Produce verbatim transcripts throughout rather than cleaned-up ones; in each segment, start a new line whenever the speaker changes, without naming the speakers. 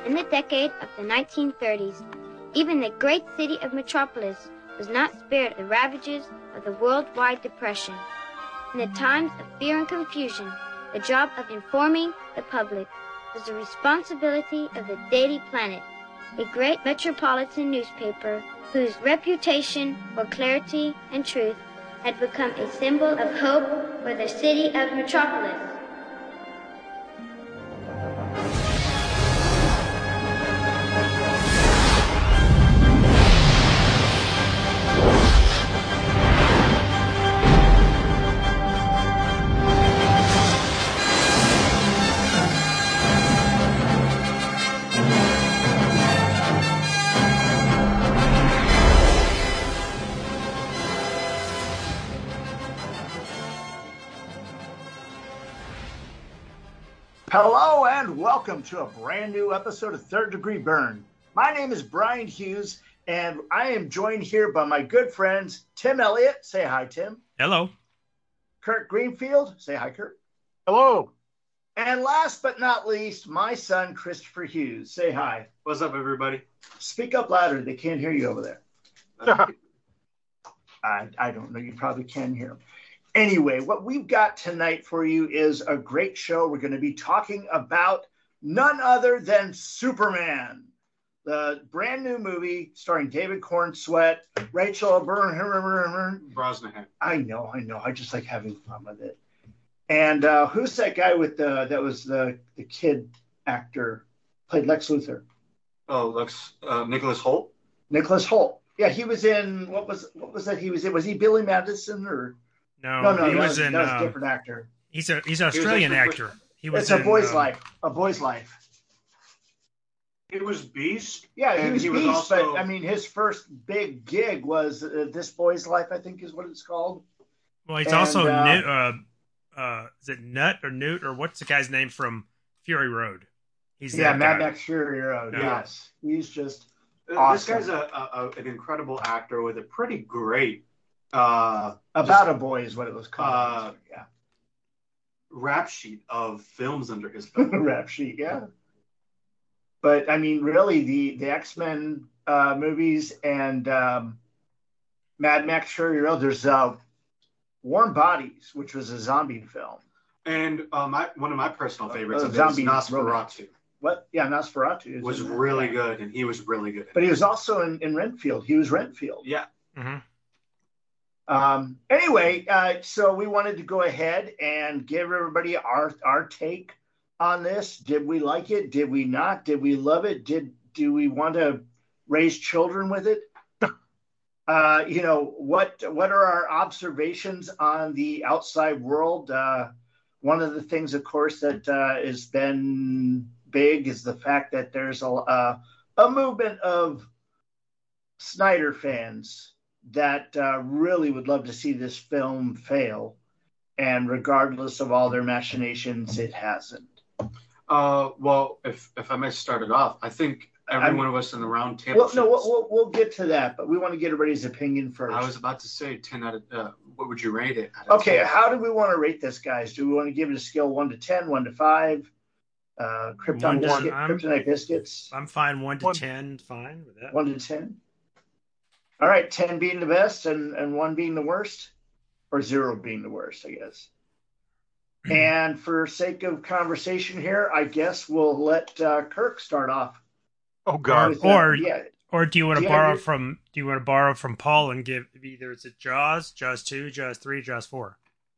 In the decade of the nineteen thirties, even the great city of Metropolis was not spared the ravages of the worldwide depression. In the times of fear and confusion, the job of informing the public was the responsibility of the Daily Planet, a great metropolitan newspaper whose reputation for clarity and truth had become a symbol of hope for the city of Metropolis.
Hello and welcome to a brand new episode of Third Degree Burn. My name is Brian Hughes and I am joined here by my good friends Tim Elliott. Say hi, Tim.
Hello.
Kurt Greenfield. Say hi, Kurt.
Hello.
And last but not least, my son Christopher Hughes. Say hi.
What's up, everybody?
Speak up louder. They can't hear you over there. I, I don't know. You probably can hear them. Anyway, what we've got tonight for you is a great show. We're going to be talking about none other than Superman, the brand new movie starring David Cornsweet, Rachel
Brosnahan.
I know, I know. I just like having fun with it. And uh, who's that guy with the that was the the kid actor played Lex Luthor?
Oh, Lex uh, Nicholas Hoult.
Nicholas Hoult. Yeah, he was in what was what was that? He was in was he Billy Madison or?
No,
no, no,
he
that
was,
was
in.
That was
uh,
a different actor.
He's a he's an Australian
he
actor. He was.
It's a
in,
boy's
uh,
life. A boy's life.
It was Beast.
Yeah, he
and
was
he
Beast,
was also,
but I mean, his first big gig was uh, This Boy's Life, I think is what it's called.
Well, he's
And,
also
uh,
Newt, uh, uh, is it Nut or Newt or what's the guy's name from Fury Road? He's
Yeah,
that
Mad
guy.
Max Fury Road.
Yeah.
Yes, he's just
uh,
awesome.
This guy's a, a, a an incredible actor with a pretty great uh,
About
just,
a Boy is what it was called.
Uh,
yeah,
rap sheet of films under his belt.
rap sheet. Yeah, but I mean, really, the the X-Men uh, movies and um, Mad Max Fury Road. There's uh, Warm Bodies, which was a zombie film.
And uh, my one of my personal favorites
Uh,
of
zombie
his, Nosferatu,
What? Yeah, Nosferatu
was
in that.
really
Yeah.
good, and he was really good.
But he was also in, in Renfield. He was Renfield.
Yeah.
Mm-hmm.
Um, anyway, uh, so we wanted to go ahead and give everybody our our take on this. Did we like it? Did we not? Did we love it? Did do we want to raise children with it? uh, you know, what what are our observations on the outside world? Uh, one of the things, of course, that uh, has been big is the fact that there's a a, a movement of Snyder fans that uh, really would love to see this film fail, and regardless of all their machinations, it hasn't.
Uh, well, if if I may start it off, I think every
I'm,
one of us in the round table.
Well, no, we'll, we'll, we'll get to that, but we want to get everybody's opinion first.
I was about to say ten out of. Uh, what would you rate it? Out of
Okay,
ten?
how do we want to rate this, guys? Do we want to give it a scale one to ten, one to five? Uh, Krypton
One to-
biscuit,
I'm-
Kryptonite biscuits,
I'm fine. One to
One-
ten, fine with that.
one to ten. All right, ten being the best and, and one being the worst, or zero being the worst, I guess. And for sake of conversation here, I guess we'll let uh, Kirk start off.
Oh God.
With, uh,
Or-
yeah,
Or do you want to
Yeah,
borrow
you're-
from? Do you want to borrow from Paul and give either it's a Jaws, Jaws two, Jaws three, Jaws four?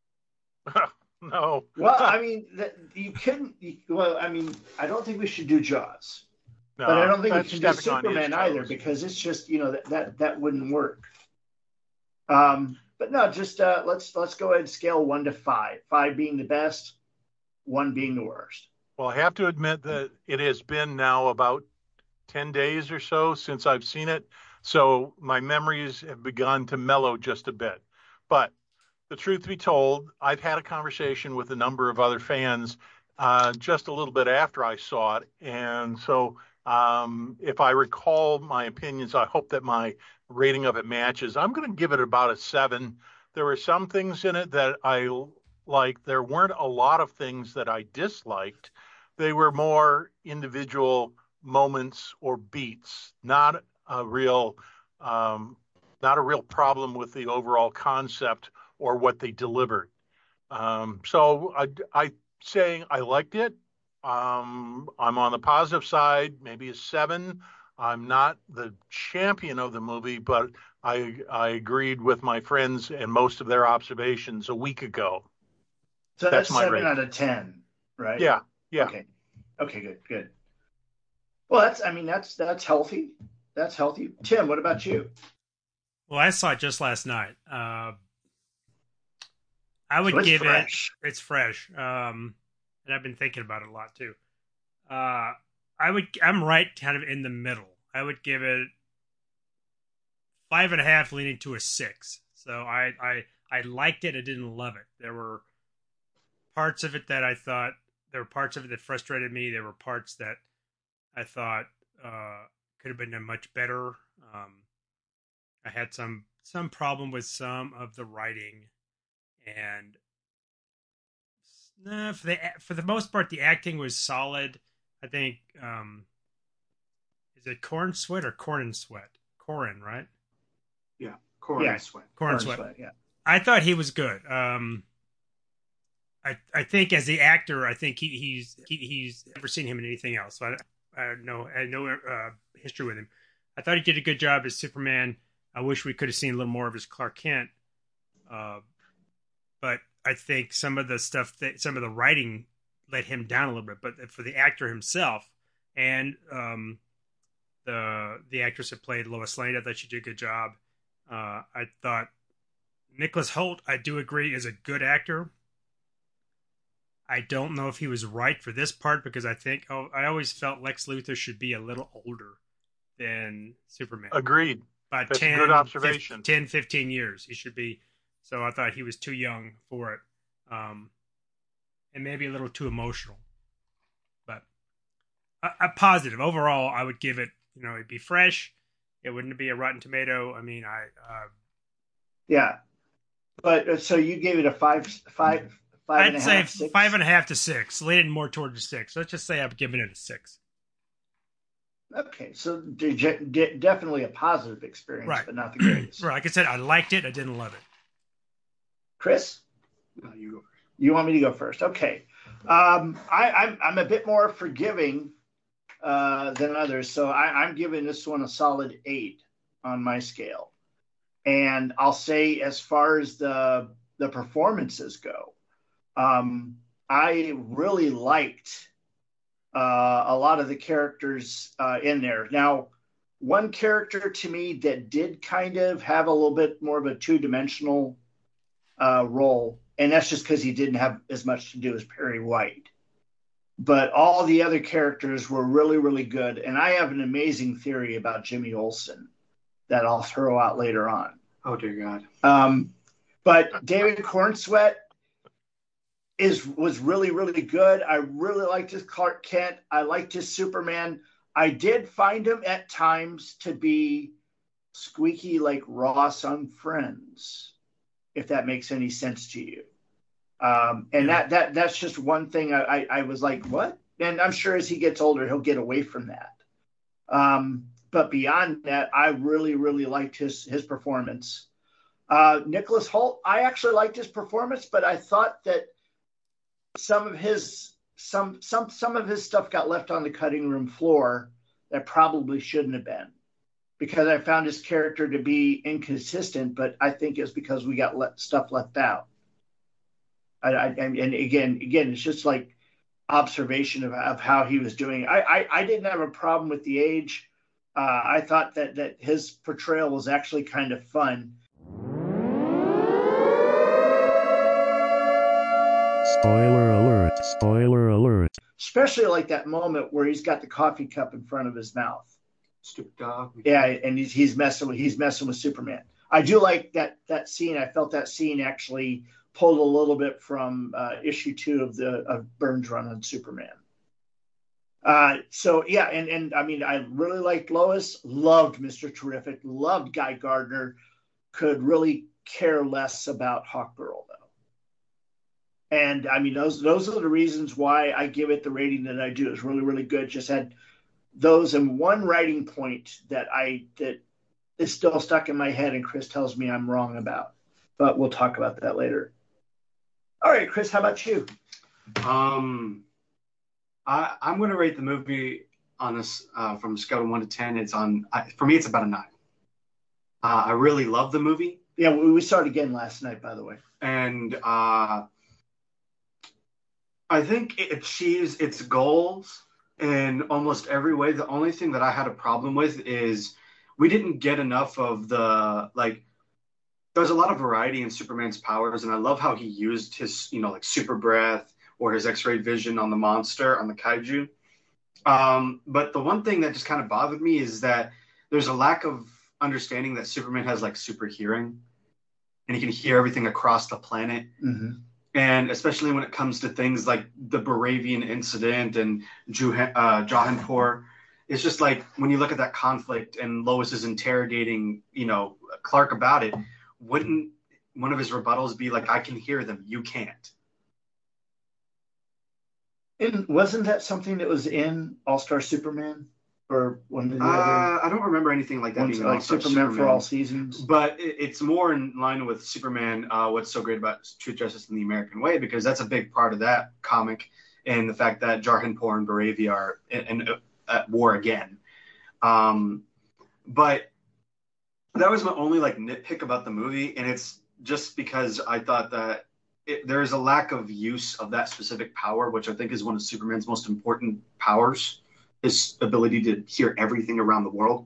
No.
well, I mean, that, you couldn't. You, well, I mean, I don't think we should do Jaws,
No,
but I don't think we
that's
should do
stepping on his
Superman either
toes.
because it's just you know that that, that wouldn't work. Um, but no, just uh, let's let's go ahead and scale one to five. Five being the best, one being the worst.
Well, I have to admit that it has been now about ten days or so since I've seen it. So my memories have begun to mellow just a bit. But the truth be told, I've had a conversation with a number of other fans uh, just a little bit after I saw it. And so um, if I recall my opinions, I hope that my rating of it matches. I'm going to give it about a seven. There were some things in it that I liked. There weren't a lot of things that I disliked. They were more individual moments or beats, not a real, um, not a real problem with the overall concept or what they delivered. Um, so I, I saying I liked it. Um, I'm on the positive side, maybe a seven. I'm not the champion of the movie, but I I agreed with my friends and most of their observations a week ago.
So that's,
That's my
seven
rate.
out of ten, right?
Yeah, yeah.
Okay. Okay, good, good. Well, that's, I mean, that's, that's healthy. That's healthy. Tim, what about you?
Well, I saw it just last night. Uh, I would
So it's
give
fresh.
it, it's fresh. Um, and I've been thinking about it a lot too. Uh, I would, I'm right kind of in the middle. I would give it five and a half leaning to a six. So I, I, I liked it. I didn't love it. There were parts of it that I thought, there were parts of it that frustrated me. There were parts that I thought uh, could have been done much better. Um, I had some some problem with some of the writing, and nah, for the for the most part, the acting was solid. I think um, is it Corn Sweat or Corn and Sweat? Corin, right?
Yeah, Corn
Yeah.
and Sweat.
Corn,
Corn
Sweat.
Sweat, yeah.
I thought he was good. Um, I I think as the actor, I think he, he's he, he's never seen him in anything else. So I I know I had no uh, history with him. I thought he did a good job as Superman. I wish we could have seen a little more of his Clark Kent. Uh, but I think some of the stuff that some of the writing let him down a little bit. But for the actor himself and um, the the actress that played Lois Lane, I thought she did a good job. Uh, I thought Nicholas Hoult, I do agree, is a good actor. I don't know if he was right for this part because I think oh, I always felt Lex Luthor should be a little older than Superman.
Agreed.
About
That's
ten,
a good observation.
fifteen, ten, fifteen years he should be. So I thought he was too young for it. Um, and maybe a little too emotional. But a, a positive. Overall, I would give it, you know, it'd be fresh. It wouldn't be a Rotten Tomato. I mean, I... Uh,
Yeah. But uh, so you gave it a five, five, five and
I'd
a
say
half, six?
five and a half to six. Leaning more towards a six. Let's just say I'm giving it a six.
Okay, so de- de- definitely a positive experience,
Right.
but not the greatest.
Right. Like I said, I liked it. I didn't love it.
Chris,
No, you go first.
you want me to go first? Okay. Um, I, I'm I'm a bit more forgiving uh, than others, so I, I'm giving this one a solid eight on my scale. And I'll say, as far as the the performances go, um, I really liked uh, a lot of the characters uh, in there. Now, one character to me that did kind of have a little bit more of a two-dimensional uh, role, and that's just because he didn't have as much to do as Perry White. But all the other characters were really, really good. And I have an amazing theory about Jimmy Olsen that I'll throw out later on.
Oh, dear God.
Um, but David Cornsweet is was really, really good. I really liked his Clark Kent. I liked his Superman. I did find him at times to be squeaky like Ross on Friends, if that makes any sense to you. Um, and
Yeah.
that that that's just one thing I, I, I was like, what? And I'm sure as he gets older, he'll get away from that. Um, but beyond that, I really, really liked his his performance. Uh, Nicholas Hoult, I actually liked his performance, but I thought that some of his some some some of his stuff got left on the cutting room floor that probably shouldn't have been, because I found his character to be inconsistent. But I think it's because we got let, stuff left out. I, I, and again, again, it's just like observation of, of how he was doing. I, I, I didn't have a problem with the age. Uh, I thought that that his portrayal was actually kind of fun.
Spoiler alert, spoiler alert.
Especially like that moment where he's got the coffee cup in front of his mouth.
Stupid dog.
Yeah, and he's he's messing with he's messing with Superman. I do like that that scene. I felt that scene actually pulled a little bit from uh, issue two of the of Burns' run on Superman. Uh, so yeah, and and I mean, I really liked Lois, loved Mister Terrific, loved Guy Gardner. Could really care less about Hawkgirl though. And I mean, those those are the reasons why I give it the rating that I do. It's really really good. Just had those and one writing point that I that is still stuck in my head, and Chris tells me I'm wrong about. But we'll talk about that later. All right, Chris, how about you?
Um, I, I'm going to rate the movie on this uh, from a scale of one to ten. It's on I, for me. It's about a nine. Uh, I really love the movie.
Yeah, we, we saw it again last night, by the way.
And uh, I think it achieves its goals in almost every way. The only thing that I had a problem with is we didn't get enough of the, like, there's a lot of variety in Superman's powers, and I love how he used his, you know, like super breath or his X-ray vision on the monster, on the kaiju. Um, but the one thing that just kind of bothered me is that there's a lack of understanding that Superman has like super hearing, and he can hear everything across the planet.
Mm-hmm.
And especially when it comes to things like the Baravian incident and Juh- uh, Jahanpur, it's just like when you look at that conflict and Lois is interrogating, you know, Clark about it, wouldn't one of his rebuttals be like, I can hear them, you can't?
And wasn't that something that was in All-Star Superman? Or one of the
Uh,
other
I don't remember anything like that
ones,
being
like
All-Star
Superman,
Superman
for All Seasons?
But it, it's more in line with Superman, uh, what's so great about Truth, Justice, and the American Way, because that's a big part of that comic, and the fact that Jarhanpur and Baravia are in, in, uh, at war again. Um, but that was my only like nitpick about the movie, and it's just because I thought that it, there's a lack of use of that specific power, which I think is one of Superman's most important powers. His ability to hear everything around the world.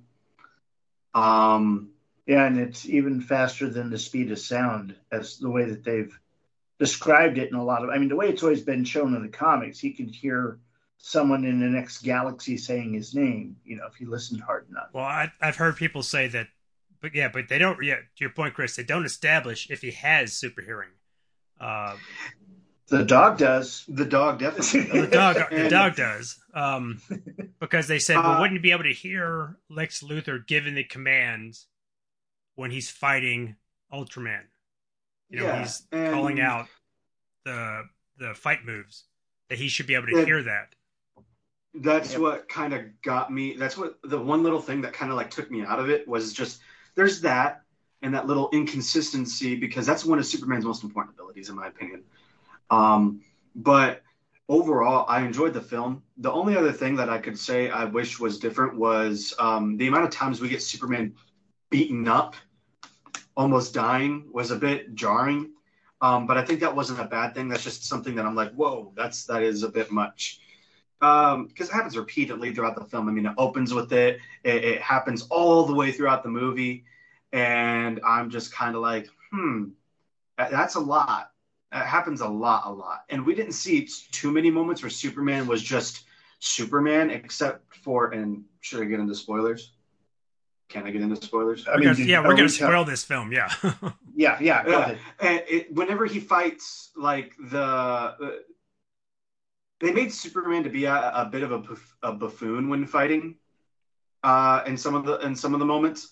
Um,
yeah, and it's even faster than the speed of sound, as the way that they've described it in a lot of, I mean, the way it's always been shown in the comics, he can hear someone in the next galaxy saying his name, you know, if he listened hard enough.
Well, I, I've heard people say that, but yeah, but they don't, yeah, to your point, Chris, they don't establish if he has super hearing. Uh,
The dog does.
The dog definitely.
the dog, the
And-
dog does, um, because they said, well,
Uh,
wouldn't he be able to hear Lex Luthor giving the commands when he's fighting Ultraman? You know,
Yeah,
he's
and-
calling out the the fight moves. That he should be able to
That-
hear that.
That's
Yep.
what kind of got me. That's what the one little thing that kind of like took me out of it was just there's that and that little inconsistency, because that's one of Superman's most important abilities, in my opinion. Um, but overall, I enjoyed the film. The only other thing that I could say I wish was different was um, the amount of times we get Superman beaten up, almost dying, was a bit jarring. Um, but I think that wasn't a bad thing. That's just something that I'm like, whoa, that's that is a bit much. Um, because it happens repeatedly throughout the film. I mean, it opens with it. It, it happens all the way throughout the movie. And I'm just kind of like, hmm, that- that's a lot. It happens a lot, a lot. And we didn't see too many moments where Superman was just Superman, except for, and should I get into spoilers? Can I get into spoilers?
I
We're
mean,
gonna-
did-
yeah,
are
we're
we
going to
tell-
spoil this film. Yeah.
Yeah, yeah, go
Yeah.
ahead.
And it, whenever he fights, like the, uh, they made Superman to be a, a bit of a, buff- a buffoon when fighting, uh, in some of the in some of the moments,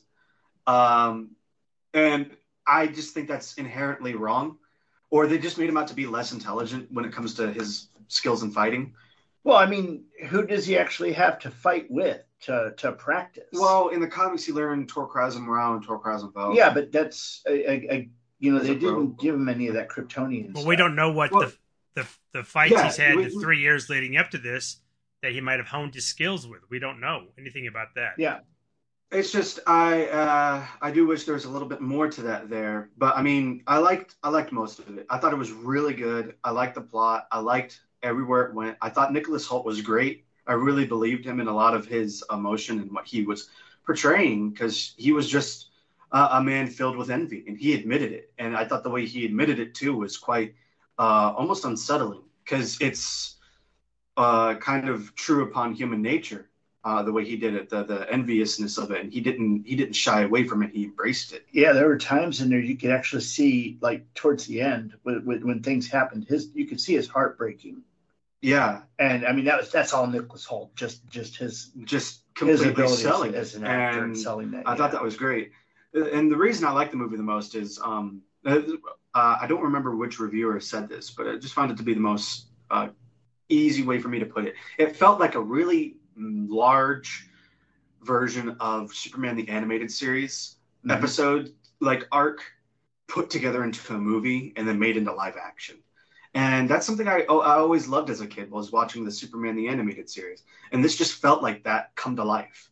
um, and I just think that's inherently wrong. Or they just made him out to be less intelligent when it comes to his skills in fighting.
Well, I mean, who does he actually have to fight with to, to practice?
Well, in the comics, he learned Torcraz and Morale and Torcraz and Vel.
yeah, but that's, a, a, a, you know,
Is
they
it
didn't
broke?
give him any of that Kryptonian
Well,
stuff.
we don't know what
Well,
the the the fights
yeah,
he's had
we-
the three years leading up to this that he might have honed his skills with. We don't know anything about that.
Yeah.
It's just I uh, I do wish there was a little bit more to that there, but I mean I liked I liked most of it. I thought it was really good. I liked the plot. I liked everywhere it went. I thought Nicholas Hoult was great. I really believed him in a lot of his emotion and what he was portraying, because he was just uh, a man filled with envy, and he admitted it. And I thought the way he admitted it too was quite uh, almost unsettling, because it's uh, kind of true upon human nature. Uh, the way he did it, the the enviousness of it, and he didn't he didn't shy away from it. He embraced it.
Yeah, there were times in there you could actually see, like towards the end, when, when, when things happened, his you could see his heart breaking.
Yeah,
And I mean, that was that's all Nicholas Hoult, just just his
just
his
completely
ability
selling
as, as
it.
an actor
And
and selling that.
I
yeah.
thought that was great. And the reason I like the movie the most is um, uh, I don't remember which reviewer said this, but I just found it to be the most uh, easy way for me to put it. It felt like a really large version of Superman the Animated Series mm-hmm. episode, like arc, put together into a movie and then made into live action. And that's something I, oh, I always loved as a kid, was watching the Superman the Animated Series. And this just felt like that come to life.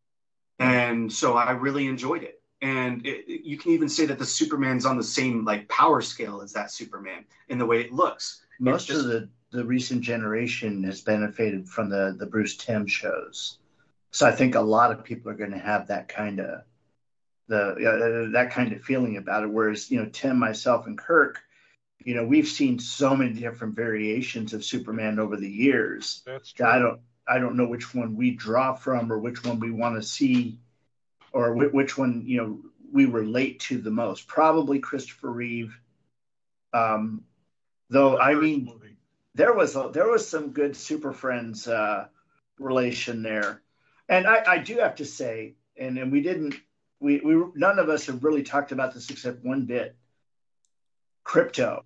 And so I really enjoyed it. And it, it, you can even say that the Superman's on the same like power scale as that Superman in the way it looks.
Most
just,
of the, the recent generation has benefited from the, the Bruce Timm shows. So I think a lot of people are going to have that kind of the uh, that kind of feeling about it. Whereas, you know, Tim, myself, and Kirk, you know, we've seen so many different variations of Superman over the years.
That's true.
That I don't I don't know which one we draw from or which one we want to see, or wh- which one, you know, we relate to the most. Probably Christopher Reeve. Um, though I mean, movie. there was a, there was some good Super Friends uh, relation there, and I, I do have to say, and, and we didn't, we we none of us have really talked about this except one bit. Krypto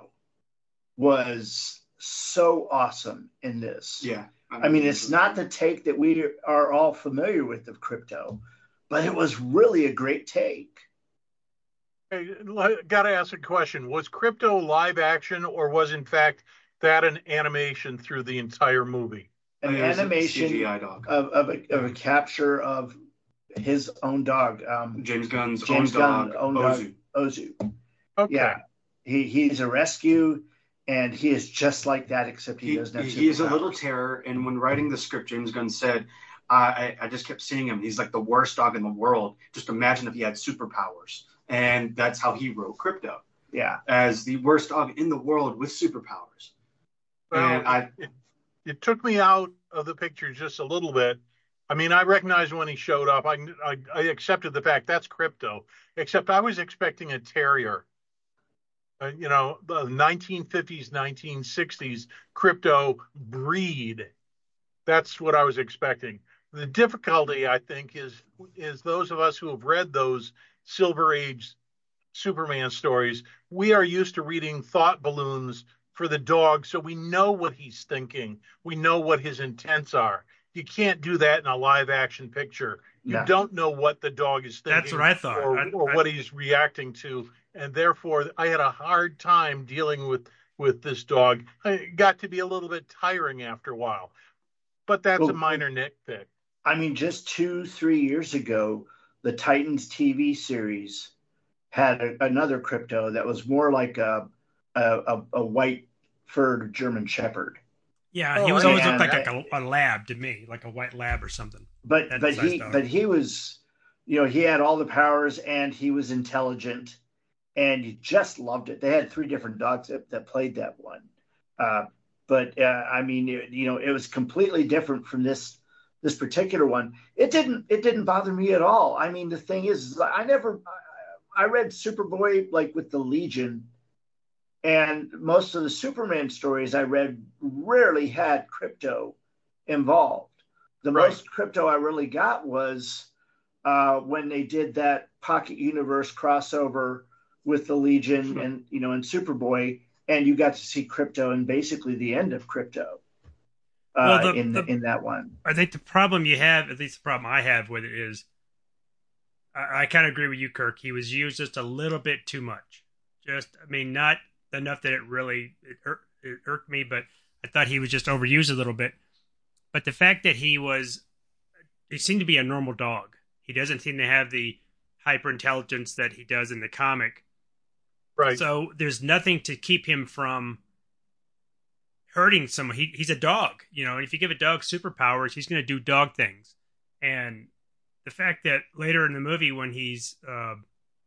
was so awesome in this.
Yeah.
I mean, it's not the take that we are all familiar with of Krypto, but it was really a great take.
Hey, got to ask a question. Was Krypto live action, or was in fact that an animation through the entire movie?
An animation
C G I dog.
Of, of, a, of a capture of his own dog. Um,
James Gunn's
James
own
Gunn,
dog,
own
Ozu.
dog, Ozu.
Okay.
Yeah. He, he's a rescue, and he is just like that, except he,
he
doesn't have
He is a
superpowers.
little terror, and when writing the script, James Gunn said, I, I just kept seeing him. He's like the worst dog in the world. Just imagine if he had superpowers. And that's how he wrote Krypto.
Yeah.
As the worst dog in the world with superpowers.
Well,
and I,
it, it took me out of the picture just a little bit. I mean, I recognized when he showed up. I, I, I accepted the fact that's Krypto, except I was expecting a terrier. Uh, you know, the nineteen fifties, nineteen sixties Krypto breed. That's what I was expecting. The difficulty, I think, is is those of us who have read those Silver Age Superman stories, we are used to reading thought balloons for the dog, so we know what he's thinking. We know what his intents are. You can't do that in a live action picture. You
No.
don't know what the dog is thinking.
That's what I thought.
Or,
I,
or
I,
what he's reacting to. And therefore, I had a hard time dealing with, with this dog. It got to be a little bit tiring after a while. But that's
well,
a minor nitpick.
I mean, just two, three years ago, the Titans T V series had a, another Krypto that was more like a a, a white furred German Shepherd.
Yeah,
Oh,
he was always
and
looked like
I,
a, a lab to me, like a white lab or something.
But
That
but he
dog.
but he was, you know, he had all the powers and he was intelligent, and you just loved it. They had three different dogs that, that played that one. Uh, but uh, I mean, it, you know, it was completely different from this this particular one. It didn't it didn't bother me at all. I mean, the thing is, I never I, I read Superboy like with the Legion. And most of the Superman stories I read rarely had Krypto involved. The
Right.
most Krypto I really got was uh, when they did that Pocket Universe crossover with the Legion and, you know, and Superboy, and you got to see Krypto and basically the end of Krypto uh,
Well, the-
in the,
the-
in that one.
I think the problem you have, at least the problem I have with it is, I, I kind of agree with you, Kirk. He was used just a little bit too much. Just, I mean, not enough that it really it, ir- it irked me, but I thought he was just overused a little bit. But the fact that he was, he seemed to be a normal dog. He doesn't seem to have the hyper intelligence that he does in the comic.
Right.
So there's nothing to keep him from hurting someone. He, he's a dog, you know, and if you give a dog superpowers, he's going to do dog things. And the fact that later in the movie when he's, uh,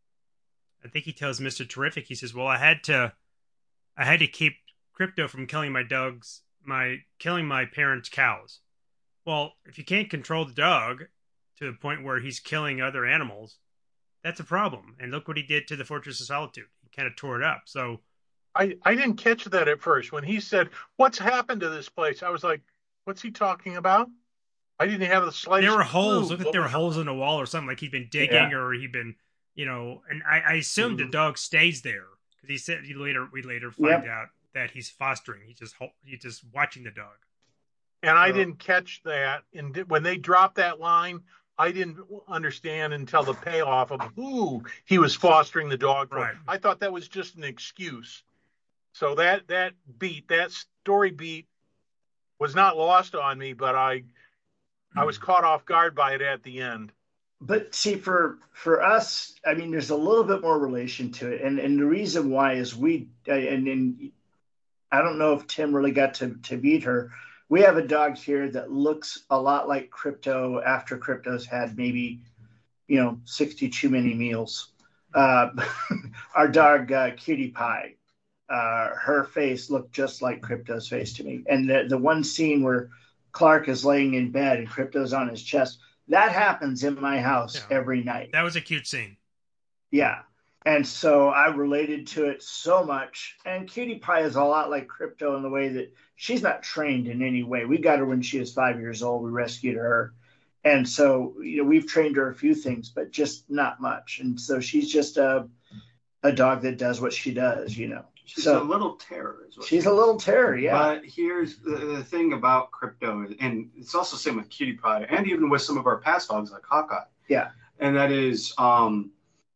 I think he tells Mister Terrific, he says, well, I had to, I had to keep Krypto from killing my dogs, my killing my parents' cows. Well, if you can't control the dog to the point where he's killing other animals, that's a problem. And look what he did to the Fortress of Solitude. He kind of tore it up. So
I, I didn't catch that at first. When he said, what's happened to this place? I was like, what's he talking about? I didn't have the slightest
there were holes.
clue
Look if
what
there were
was-
holes in the wall or something. Like he'd been digging
Yeah.
or he'd been, you know. And I, I assumed
Mhm.
the dog stays there because he said he later we later find
Yep.
out that he's fostering. He's just ho- he's just watching the dog.
And I
Oh.
didn't catch that. And di- when they dropped that line, I didn't understand until the payoff of who he was fostering the dog for.
Right.
I thought that was just an excuse. So that that beat, that story beat, was not lost on me, but I I was caught off guard by it at the end.
But see, for for us, I mean, there's a little bit more relation to it, and and the reason why is we and and I don't know if Tim really got to to meet her. We have a dog here that looks a lot like Crypto after Crypto's had maybe, you know, sixty too many meals. Uh, our dog, uh, Cutie Pie, uh, her face looked just like Crypto's face to me. And the, the one scene where Clark is laying in bed and Crypto's on his chest, that happens in my house
Yeah.
every night.
That was a cute scene.
Yeah. And so I related to it so much. And Cutie Pie is a lot like Crypto in the way that she's not trained in any way. We got her when she was five years old. We rescued her. And so, you know, we've trained her a few things, but just not much. And so she's just a, a dog that does what she does, you know.
She's
So
a little terror. Is what
she's
she
a
is.
little terror, yeah.
But here's the, the thing about Crypto, and it's also the same with Cutie Pie, and even with some of our past dogs like Hawkeye.
Yeah.
And that is, um,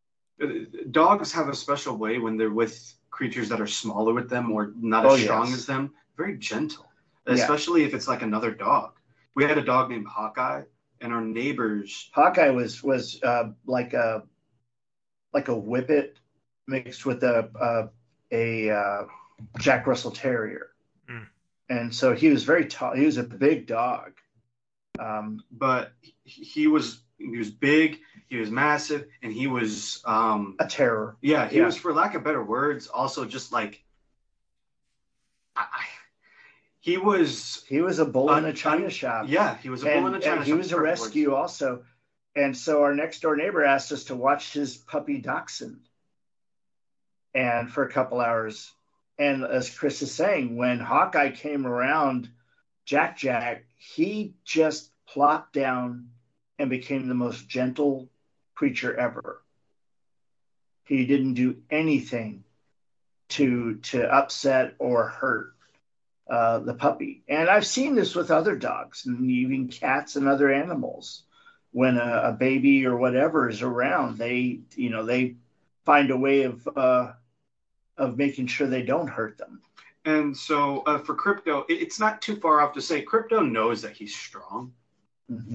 dogs have a special way when they're with creatures that are smaller with them or not as
Oh,
strong
yes.
as them. Very gentle,
Yeah.
especially if it's like another dog. We had a dog named Hawkeye, and our neighbors.
Hawkeye was was uh, like a like a whippet mixed with a a, a uh, Jack Russell Terrier,
Mm.
and so he was very tall. He was a big dog. Um,
But he was he was big, he was massive, and he was um
a terror.
yeah he
Yeah.
was, for lack of better words, also just like I, I, he was
He was a bull in a
un-
china
un-
shop.
yeah he was a
and,
bull in a china
and he
shop,
was a
perfect
rescue
words.
also. And so our next door neighbor asked us to watch his puppy Dachshund, and for a couple hours. And as Chris is saying, when Hawkeye came around, Jack Jack, he just plopped down and became the most gentle creature ever. He didn't do anything to to upset or hurt uh, the puppy. And I've seen this with other dogs and even cats and other animals. When a, a baby or whatever is around, they you know they find a way of uh, of making sure they don't hurt them.
And so uh, for Crypto, it, it's not too far off to say Crypto knows that he's strong,
Mm-hmm.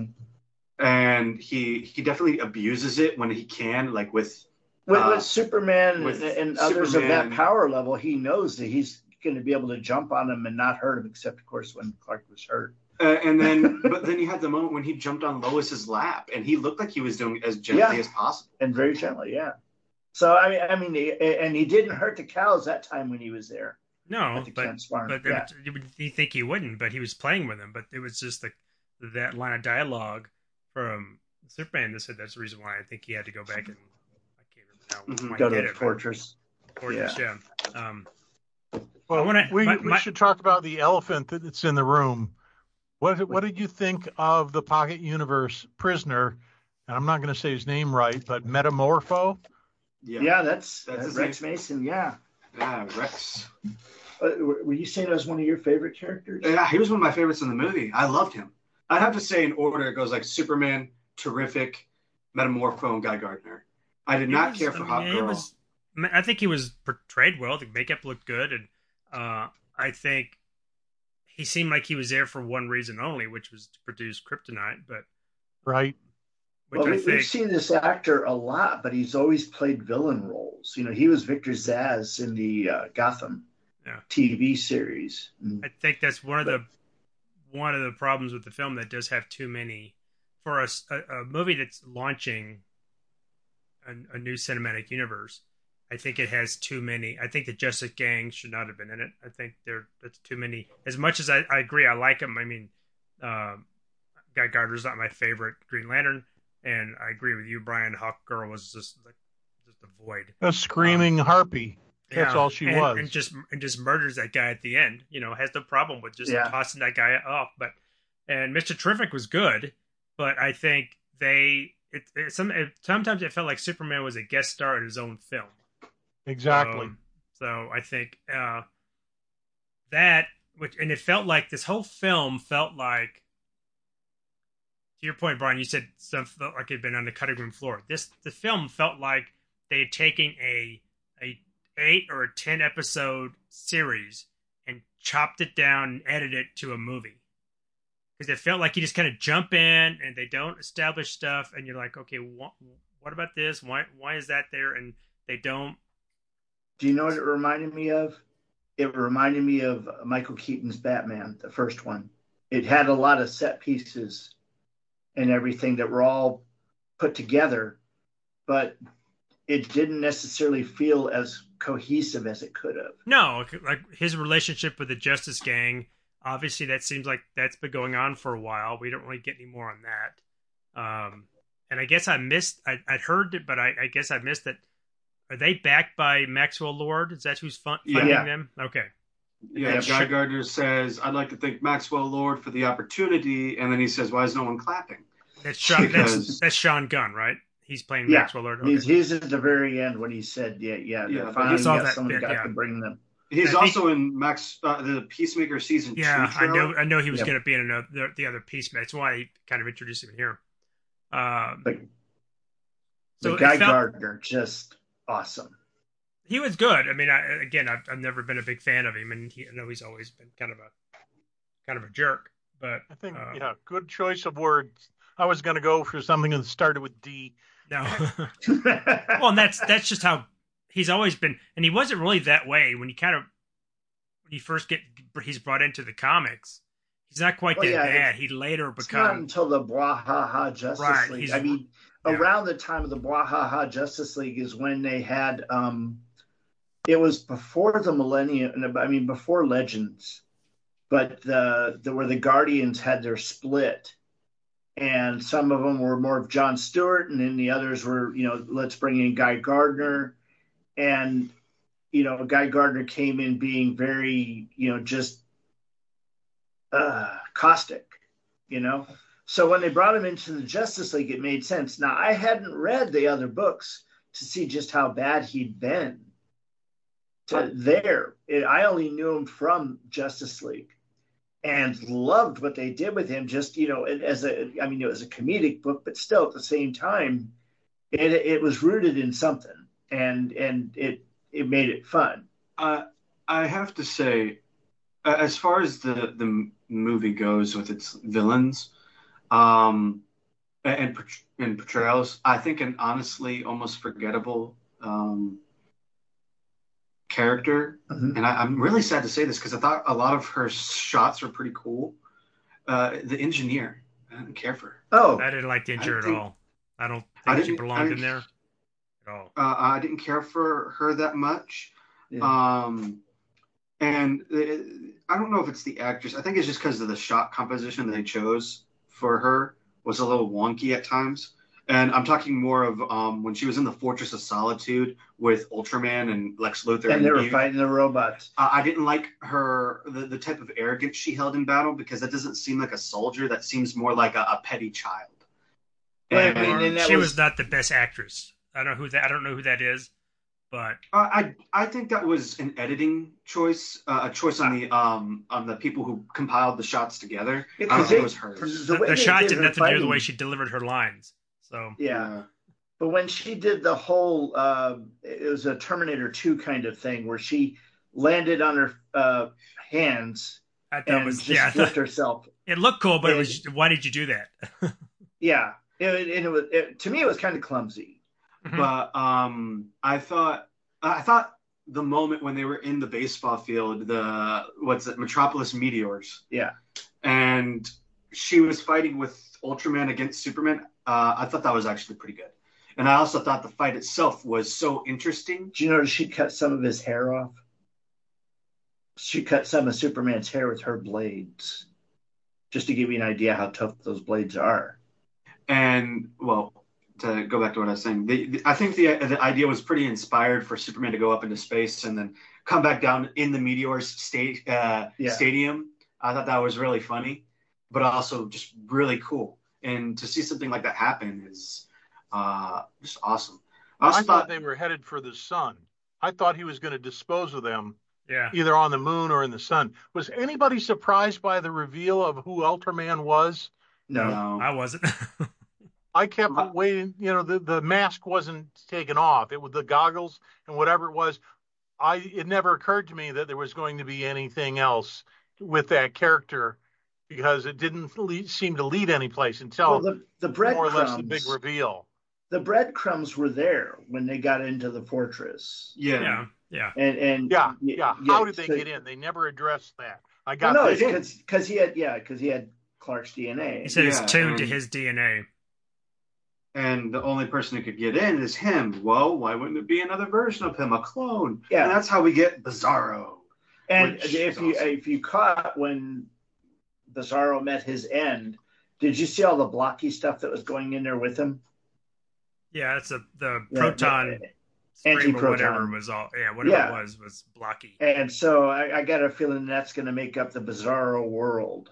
and he he definitely abuses it when he can, like with
With,
Uh,
with Superman
with
and, and others of that
Superman.
power level, he knows that he's going to be able to jump on him and not hurt him, except, of course, when Clark was hurt.
Uh, and then, but then you had the moment when he jumped on Lois's lap, and he looked like he was doing it as gently
Yeah.
as possible.
And very gently, yeah. So, I mean, I mean, and he didn't hurt the cows that time when he was there
No,
at the
but
Kent's farm.
but
yeah.
it, you would you think he wouldn't, but he was playing with him. But it was just the that line of dialogue from Superman that said that's the reason why I think he had to go back and I can't remember now
Mhm.
why
Go
he
to
did
the
it. but-
fortress.
Fortress, yeah. Um,
Well,
I wanna-
we,
my-
we
my-
should talk about the elephant that's in the room. What what did you think of the Pocket Universe prisoner? And I'm not going to say his name right, but Metamorpho.
Yeah,
Yeah, that's,
That's
that's
his
Rex Mason, yeah.
yeah, Rex.
Uh, were were you saying that was one of your favorite characters?
Yeah, he was one of my favorites in the movie. I loved him. I'd have to say in order it goes like Superman, Terrific, Metamorpho, and Guy Gardner. I did
he
not
was-
care for
I mean,
Hot
he
Girl.
was- I mean, I think he was portrayed well. The makeup looked good, and uh, I think he seemed like he was there for one reason only, which was to produce Kryptonite. But
Right.
which
Well,
I
we,
think
we've seen this actor a lot, but he's always played villain roles. You know, he was Victor Zsasz in the uh, Gotham
Yeah.
T V series. And-
I think that's one of the one of the problems with the film that does have too many for a, a, a movie that's launching a, a new cinematic universe. I think it has too many. I think the Justice Gang should not have been in it. I think there that's too many. As much as I, I agree, I like him. I mean, um, Guy Gardner's not my favorite Green Lantern, and I agree with you, Brian. Hawk Girl was just like just a void.
A screaming harpy. That's
Yeah,
all she
and,
was.
and just and just murders that guy at the end. You know, has no problem with just
Yeah.
tossing that guy off. But and Mister Terrific was good, but I think they it, it some it, sometimes it felt like Superman was a guest star in his own film.
Exactly.
Um, so I think uh, that which and it felt like this whole film felt like, to your point, Brian, you said stuff felt like it had been on the cutting room floor. This the film felt like they had taken a a eight or a ten episode series and chopped it down and edited it to a movie. Because it felt like you just kind of jump in and they don't establish stuff, and you're like, okay, what, what about this? Why why is that there? And they don't.
Do you know what it reminded me of? It reminded me of Michael Keaton's Batman, the first one. It had a lot of set pieces and everything that were all put together, but it didn't necessarily feel as cohesive as it could have.
No, like his relationship with the Justice Gang, obviously that seems like that's been going on for a while. We don't really get any more on that. Um, and I guess I missed, I, I'd heard it, but I, I guess I missed that. Are they backed by Maxwell Lord? Is that who's fun- funding
yeah.
them? Okay.
Yeah,
That's
Guy
sh-
Gardner says, "I'd like to thank Maxwell Lord for the opportunity," and then he says, "Why is no one clapping?"
That's Sean,
Because-
that's, that's Sean Gunn, right? He's playing
Yeah.
Maxwell Lord. Okay.
He's, he's at the very end when he said, yeah, yeah,
Yeah,
yeah
but
finally
he
saw
got
that
someone
bit,
got
yeah.
to bring them.
He's
I think-
also in Max uh, the Peacemaker season
Yeah,
two.
I
trailer.
know. I know he was
Yeah.
going to be in another, the, the other piece. That's why he kind of introduced him here. Um,
But,
so
but
it
Guy
felt-
Gardner, just awesome.
he was good. I mean, I, again, I've, I've never been a big fan of him, and he, I know he's always been kind of a kind of a jerk. But
I think,
uh,
yeah, good choice of words. I was going to go for something that started with D.
no. Well, and that's that's just how he's always been, and he wasn't really that way when you kind of when you first get he's brought into the comics. He's not quite
Well,
that
yeah,
bad. He later
It's not
become
until the Bwahaha Justice
Right,
League.
he's-
I mean,
yeah.
around the time of the Bwahaha Justice League is when they had. Um, it was before the Millennium. I mean, before Legends, but the, the where the Guardians had their split, and some of them were more of John Stewart, and then the others were, you know, let's bring in Guy Gardner, and you know, Guy Gardner came in being very, you know, just uh, caustic, you know. So when they brought him into the Justice League, it made sense. Now, I hadn't read the other books to see just how bad he'd been to there. It, I only knew him from Justice League and loved what they did with him. Just, you know, as a, I mean, it was a comedic book, but still at the same time, it, it was rooted in something, and and it it made it fun.
Uh, I have to say, uh, as far as the the movie goes with its villains, um, and and portrayals, I think an honestly almost forgettable um, character.
Mm-hmm.
And I, I'm really sad to say this because I thought a lot of her shots were pretty cool. Uh, the engineer, I didn't care for her.
Oh,
I didn't like the injury
I
at
think-
all. I don't
I
think she
didn't-
belonged
I-
in there at all.
Uh, I didn't care for her that much.
yeah.
Um, and it, I don't know if it's the actress. I think it's just because of the shot composition they chose for her was a little wonky at times. And I'm talking more of um, when she was in the Fortress of Solitude with Ultraman and Lex Luthor.
and they were
Eve.
fighting the robots.
I I didn't like her, the, the type of arrogance she held in battle, because that doesn't seem like a soldier. That seems more like a, a petty child.
Well, I
And-
mean, and that
She was,
was-
not the best actress. I don't know who that. I don't know who that is, but
Uh, I I think that was an editing choice, uh, a choice on the um on the people who compiled the shots together. I don't
Because
think
they-
it was hers.
The
the,
way
the
they
shot
did
did
her
nothing to do with the
fighting-
way she delivered her lines. So
Yeah. But when she did the whole, uh, it was a Terminator two kind of thing where she landed on her uh, hands
I thought it
and
was
just
yeah.
flipped herself.
It looked cool, but it
And-
was. Why did you do that?
Yeah. It, and it was, it, to me, it was kind of clumsy.
But um, I thought I thought the moment when they were in the baseball field, the what's it, Metropolis Meteors,
Yeah.
and she was fighting with Ultraman against Superman. Uh, I thought that was actually pretty good, and I also thought the fight itself was so interesting.
Did you notice she cut some of his hair off? She cut some of Superman's hair with her blades, just to give you an idea how tough those blades are.
And well, to go back to what I was saying, the, the, I think the the idea was pretty inspired for Superman to go up into space and then come back down in the Meteors state uh,
Yeah.
stadium. I thought that was really funny, but also just really cool. And to see something like that happen is uh, just awesome. I
I
also
thought
thought,
they were headed for the sun. I thought he was going to dispose of them
Yeah.
either on the moon or in the sun. Was anybody surprised by the reveal of who Ultraman was?
No.
No.
I wasn't.
I kept
Uh,
waiting. You know, the, the mask wasn't taken off. It was the goggles and whatever it was. I it never occurred to me that there was going to be anything else with that character because it didn't lead, seem to lead any place until
Well, the the
more or less the big
breadcrumbs,
reveal.
the breadcrumbs were there when they got into the fortress,
Yeah.
yeah. Yeah.
and and
Yeah,
y-
yeah. How did they
so-
get in? They never addressed that. I
Well,
got
no,
that.
it's
did.
because because he had yeah because he had Clark's D N A.
He said
Yeah,
it's tuned to
and-
his D N A.
And the only person who could get in is him. Well, why wouldn't it be another version of him, a clone?
Yeah.
And that's how we get Bizarro.
And
Which
if
is
you
awesome.
if you caught when Bizarro met his end, did you see all the blocky stuff that was going in there with him?
Yeah, it's a the
Yeah,
proton
the-
stream or
anti-proton.
whatever was all. Yeah, whatever
Yeah.
it was was blocky.
And so I, I got a feeling that's going to make up the Bizarro world.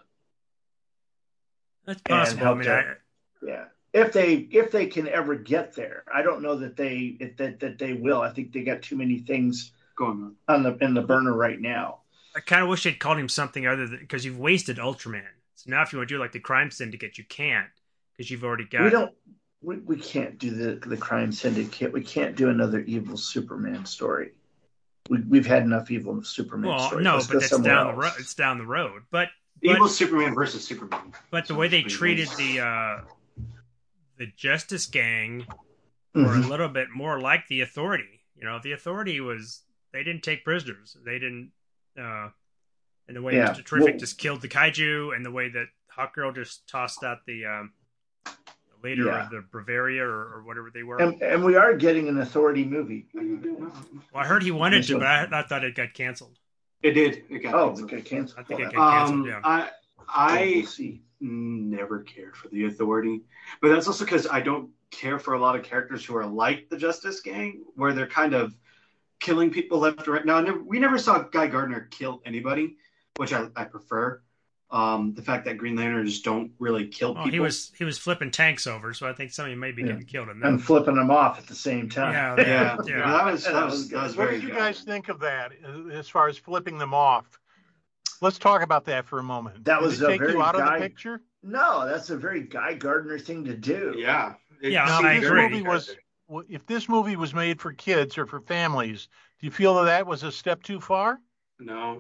That's possible. I
help
mean,
to-
I,
Yeah, if they if they can ever get there, I don't know that they if, that that they will. I think they got too many things
Going on.
on the in the burner right now.
I kind of wish they'd called him something other than because you've wasted Ultraman. So now if you want to do like the Crime Syndicate, you can't because you've already got.
We don't. We, we can't do the the crime syndicate. We can't do another evil Superman story. We we've had enough evil Superman
Well,
stories.
no,
Let's
but
go
that's
somewhere
down the
else.
road. It's down the road. But but,
Evil Superman versus Superman.
but the
So
way they
pretty
treated
nice.
the uh, the Justice Gang were a
Mhm.
little bit more like the Authority. You know, the Authority was they didn't take prisoners. They didn't. Uh, and the way
Yeah.
Mister Terrific
Well-
just killed the kaiju, and the way that Hawkgirl just tossed out the um, leader
Yeah.
of the Bavaria or, or whatever they were.
And and we are getting an Authority movie.
Well, I heard he wanted to, but I, I thought it got canceled.
It did. It got
Oh,
canceled.
okay, cancel.
I think it got canceled.
Um,
Yeah.
I
We'll
I
see.
never cared for the Authority, but that's also because I don't care for a lot of characters who are like the Justice Gang, where they're kind of killing people left and right. Now, I never, we never saw Guy Gardner kill anybody, which I, I prefer. Um, the fact that Green Lanterns don't really kill
Well,
people.
he was he was flipping tanks over, so I think somebody may be
Yeah.
getting killed in
And
that.
flipping them off at the same time.
Yeah,
Yeah,
Yeah.
yeah. That was that
That
was
was
that was
good.
What
very
did you
good.
guys think of that uh, as far as flipping them off? Let's talk about that for a moment.
That
Did
was
it
a
take
very
you out of
guy-
the picture?
No, that's a very Guy Gardner thing to do.
Yeah. It
Yeah,
Now,
seemed
I
if this
agree.
very
movie was,
character.
well, if this movie was made for kids or for families, do you feel that that was a step too far?
No.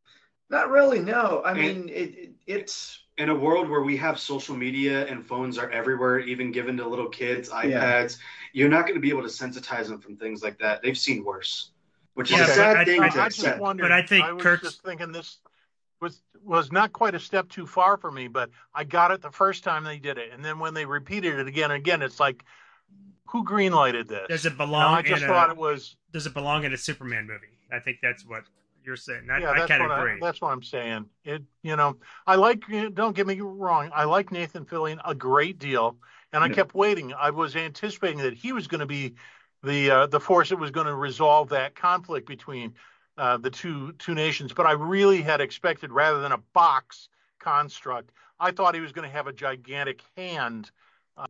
Not really. No, I
And-
mean it, it. It's
In a world where we have social media and phones are everywhere, even given to little kids, iPads, you're not going to be able to sensitize them from things like that. They've seen worse, which is
Yeah,
a
but
sad
I-
thing
I-
to
I just
accept.
wondered.
But I think
I was
Kirk's-
just thinking this was was not quite a step too far for me, but I got it the first time they did it, and then when they repeated it again and again, it's like, who greenlighted this?
Does it
You know,
belong
I just
in
thought
a
it was.
Does it belong in a Superman movie? I think that's what you're saying. I,
Yeah,
I
that's
kind
what
of
I,
agree.
that's what I'm saying. It, you know, I like. Don't get me wrong. I like Nathan Fillion a great deal, and I
Yeah.
kept waiting. I was anticipating that he was going to be the uh, the force that was going to resolve that conflict between uh, the two two nations. But I really had expected, rather than a box construct, I thought he was going to have a gigantic hand. Uh,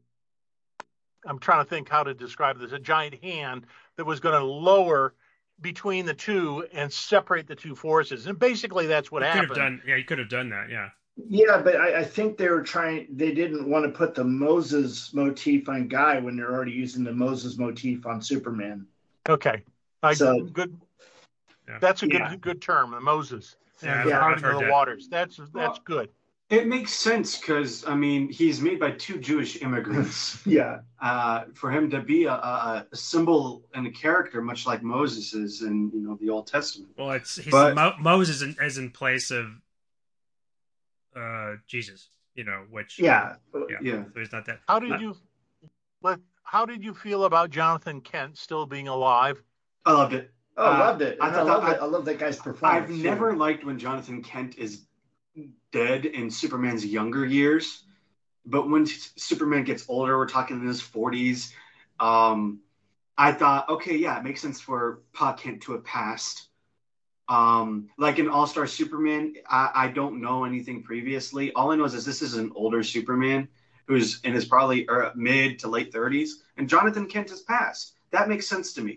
I'm trying to think how to describe this. A giant hand that was going to lower between the two and separate the two forces. And basically that's what
You could
happened.
have done. Yeah, you could have done that. Yeah.
yeah, but I, I think they were trying. They didn't want to put the Moses motif on Guy when they're already using the Moses motif on Superman.
Okay. I,
So-
good.
Yeah.
That's a good
Yeah.
good term, the Moses.
Yeah,
And
Yeah,
the
I've
parting
heard
of the
that.
waters. That's that's
Well,
good.
It makes sense because, I mean, he's made by two Jewish immigrants.
yeah,
uh, for him to be a, a, a symbol and a character, much like Moses is in, you know, the Old Testament.
Well, it's he's
But-
Mo, Moses in, is in place of uh, Jesus. You know, which
yeah.
yeah.
Yeah.
So he's not that.
How did
I-
you let how did you feel about Jonathan Kent still being alive?
I loved it.
Oh,
Uh,
loved it.
I
And I,
thought
love
that-
it. I love that guy's performance.
I've
too.
never liked when Jonathan Kent is dead in Superman's younger years, but when S- Superman gets older, we're talking in his forties. Um, I thought, okay, yeah, it makes sense for Pa Kent to have passed. Um, like in All Star Superman, I, I don't know anything previously. All I know is that this is an older Superman who's in his probably er, mid to late thirties, and Jonathan Kent has passed. That makes sense to me.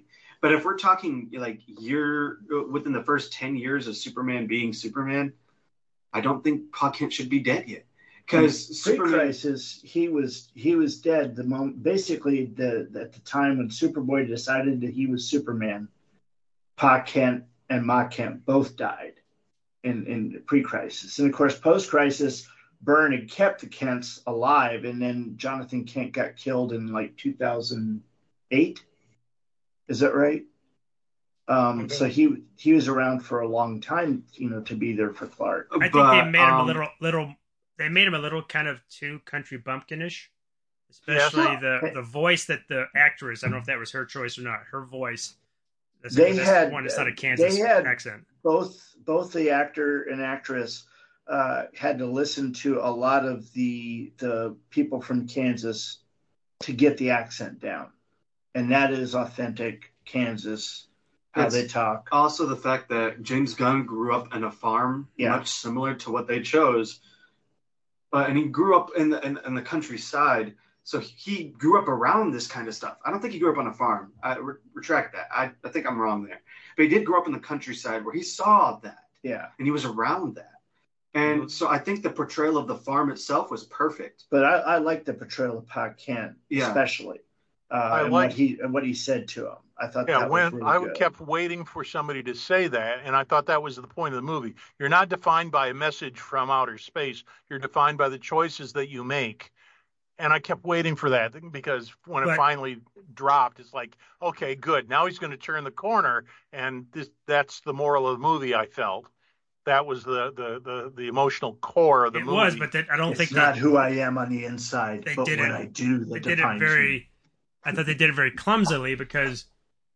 But if we're talking like year within the first ten years of Superman being Superman, I don't think Pa Kent should be dead yet. Because
pre-crisis, he was he was dead the moment. Basically, the at the time when Superboy decided that he was Superman, Pa Kent and Ma Kent both died in in pre-crisis, and of course post-crisis, Byrne had kept the Kents alive, and then Jonathan Kent got killed in like two thousand eight. Is that right? Um, okay. So he he was around for a long time, you know, to be there for Clark.
I think
but,
they made him
um,
a little little. They made him a little kind of too country bumpkinish, especially
yeah.
the the voice that the actress. I don't know if that was her choice or not. Her voice. That's,
they
that's
had
one. It's not a Kansas
they had
accent.
Both both the actor and actress uh, had to listen to a lot of the the people from Kansas to get the accent down, and that is authentic Kansas. How
it's
they talk.
Also, the fact that James Gunn grew up in a farm,
yeah.
much similar to what they chose, uh, and he grew up in the in, in the countryside, so he grew up around this kind of stuff. I don't think he grew up on a farm. I re- retract that. I, I think I'm wrong there. But he did grow up in the countryside where he saw that,
yeah,
and he was around that. And mm-hmm. so I think the portrayal of the farm itself was perfect.
But I, I like the portrayal of Pa Kent, yeah. especially. Uh, I and like what he and what he said to him. I thought
yeah,
that
when
was really
I
good.
kept waiting for somebody to say that, and I thought that was the point of the movie. You're not defined by a message from outer space. You're defined by the choices that you make. And I kept waiting for that because when
but,
it finally dropped, it's like, okay, good. Now he's going to turn the corner, and this that's the moral of the movie. I felt that was the the the, the emotional core of the
it
movie.
It was, but that, I don't
it's
think
it's not
they,
who I am on the inside,
they
but
did
what
it,
I do that
they did
defines
it very.
me.
I thought they did it very clumsily because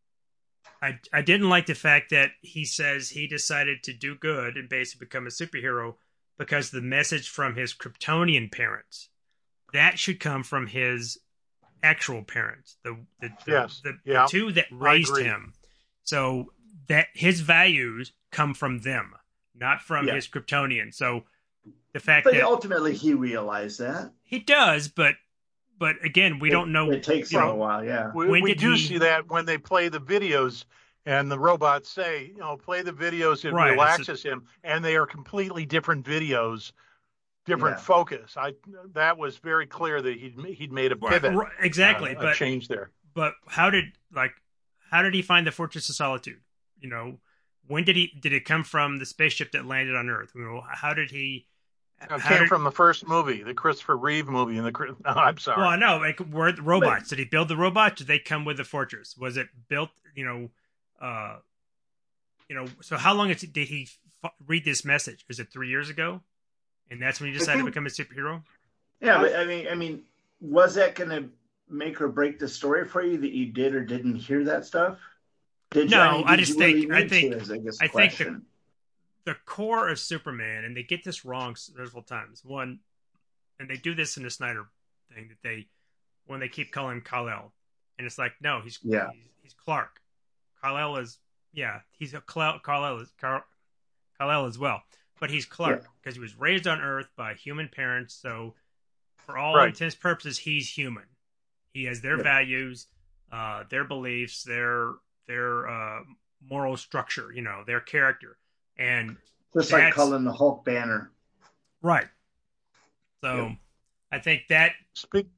I I didn't like the fact that he says he decided to do good and basically become a superhero because the message from his Kryptonian parents. That should come from his actual parents, the the, the,
yes.
the,
yeah.
the two that raised him. So that his values come from them, not from
yeah.
his Kryptonian. So the fact
but
that
ultimately he realized that
he does, but but again, we
it,
don't know.
It takes him know, a while, yeah.
We,
when
we
did
do
he,
see that when they play the videos. And the robots say, you know, play the videos. It
right,
relaxes
a,
him, and they are completely different videos. Different
yeah.
focus. I that was very clear that he'd he'd made a pivot,
right, exactly,
uh,
but
a change there.
But how did like how did he find the Fortress of Solitude? You know, when did he did it come from the spaceship that landed on Earth? You know, how did he?
It came did, from the first movie, the Christopher Reeve movie, and the. No, I'm sorry.
Well, no, like were the robots? Did he build the robots? Did they come with the fortress? Was it built? You know, uh, you know. So how long did he f- read this message? Was it three years ago? And that's when you decided think, to become a superhero?
Yeah, but I mean, I mean, was that going to make or break the story for you that you did or didn't hear that stuff? Did
no,
you, I, mean,
I
did
just
you really
think I think
to, I, guess,
I
question.
think the, the core of Superman, and they get this wrong several times. One, and they do this in the Snyder thing that they when they keep calling him Kal-El, and it's like no, he's
yeah.
he's, he's Clark. Kal-El is yeah, he's a Kal-El is Kal-El as well. But he's Clark because yeah. he was raised on Earth by human parents. So, for all
right.
intents and purposes, he's human. He has their
yeah.
values, uh, their beliefs, their their uh, moral structure. You know, their character, and
just like calling the Hulk Banner,
right? So, yeah. I think that.
Speak,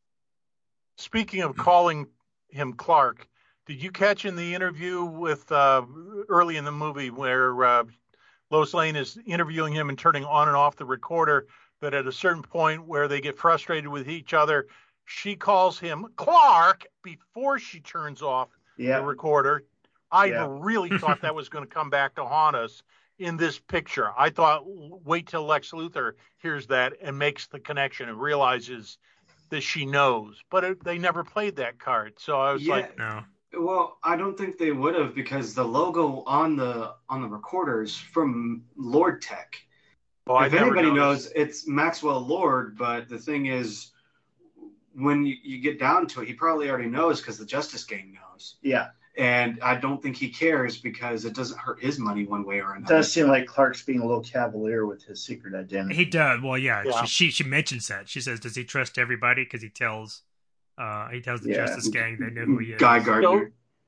speaking of calling him Clark, did you catch in the interview with uh, early in the movie where? Uh, Lois Lane is interviewing him and turning on and off the recorder, but at a certain point where they get frustrated with each other, she calls him Clark before she turns off
yeah.
the recorder. I
yeah.
really thought that was going to come back to haunt us in this picture. I thought, wait till Lex Luthor hears that and makes the connection and realizes that she knows. But it, they never played that card. So I was
yeah.
like,
no.
Well, I don't think they would have because the logo on the on the recorders from Lord Tech.
Oh,
if anybody knows, it's Maxwell Lord. But the thing is, when you, you get down to it, he probably already knows because the Justice Gang knows.
Yeah.
And I don't think he cares because it doesn't hurt his money one way or another.
It does seem like Clark's being a little cavalier with his secret identity.
He does. Well, yeah.
yeah.
She, she she mentions that. She says, "Does he trust everybody?" Because he tells. Uh, he tells the
yeah.
Justice Gang they know who he is.
Guy Gardner.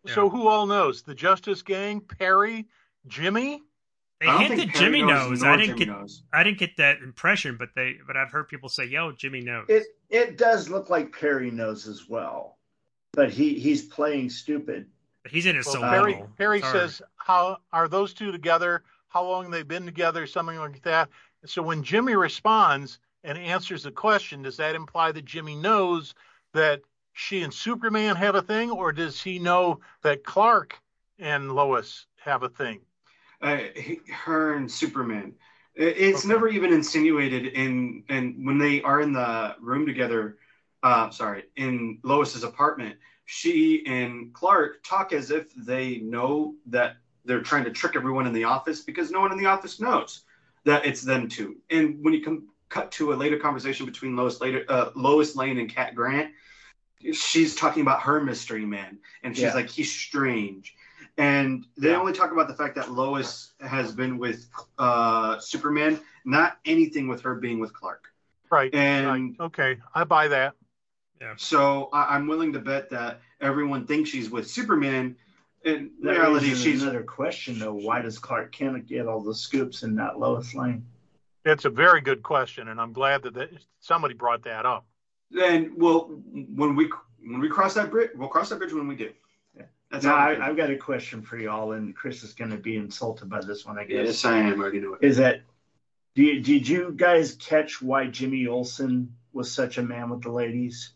so
Yeah.
who all knows? The Justice Gang, Perry, Jimmy?
They
I don't
hinted
think Perry
Jimmy knows.
nor
I didn't
Jimmy
get.
knows.
I didn't get that impression, but they. But I've heard people say, "Yo, Jimmy knows."
It it does look like Perry knows as well, but he he's playing stupid.
But he's in it
Well,
so
Perry,
little.
Perry
It's hard.
says, how are those two together? How long they've been together? Something like that. So when Jimmy responds and answers the question, does that imply that Jimmy knows that she and Superman have a thing, or does he know that Clark and Lois have a thing?
Uh, he- her and Superman. It- It's
Okay.
never even insinuated in, and when they are in the room together, uh, sorry, in Lois's apartment, she and Clark talk as if they know that they're trying to trick everyone in the office because no one in the office knows that it's them two. And when you come cut to a later conversation between Lois later, uh, Lois Lane and Cat Grant, she's talking about her mystery man, and she's
Yeah.
like, he's strange. And they
Yeah.
only talk about the fact that Lois has been with uh, Superman, not anything with her being with Clark.
Right.
And
right. Okay, I buy that.
so I, I'm willing to bet that everyone thinks she's with Superman. In
That
reality,
raises
she's
another question though. Why does Clark Kent get all the scoops and not Lois Lane?
It's a very good question, and I'm glad that that- somebody brought that up.
and well, when we when we cross that bridge, we'll cross that bridge when we do.
Yeah.
That's
Now,
how
I, I've got a question for y'all, and Chris is going to be insulted by this one, I guess.
Yes, I am. I already know it.
Is that do you, did you guys catch why Jimmy Olsen was such a man with the ladies?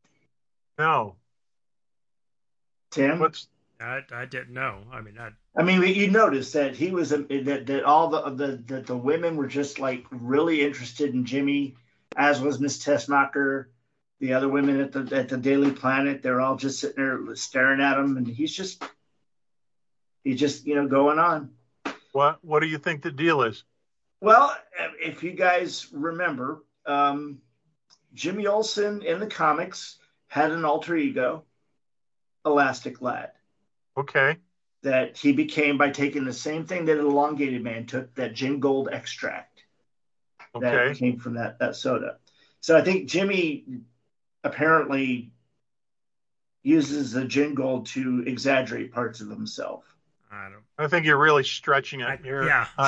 No.
Tim,
What's
I, I didn't know. I mean, I,
I mean, you noticed that he was a, that that all the the that the women were just like really interested in Jimmy, as was Miss Tessmacher, the other women at the at the Daily Planet. They're all just sitting there staring at him, and he's just he's just you know going on.
what? What do you think the deal is?
Well, if you guys remember, um, Jimmy Olsen in the comics had an alter ego, Elastic Lad,
Okay.
that he became by taking the same thing that an elongated man took, that gin gold extract that
Okay.
came from that, that soda. So I think Jimmy apparently uses the gin gold to exaggerate parts of himself.
I don't.
I think you're really stretching it
I,
here.
yeah.
I-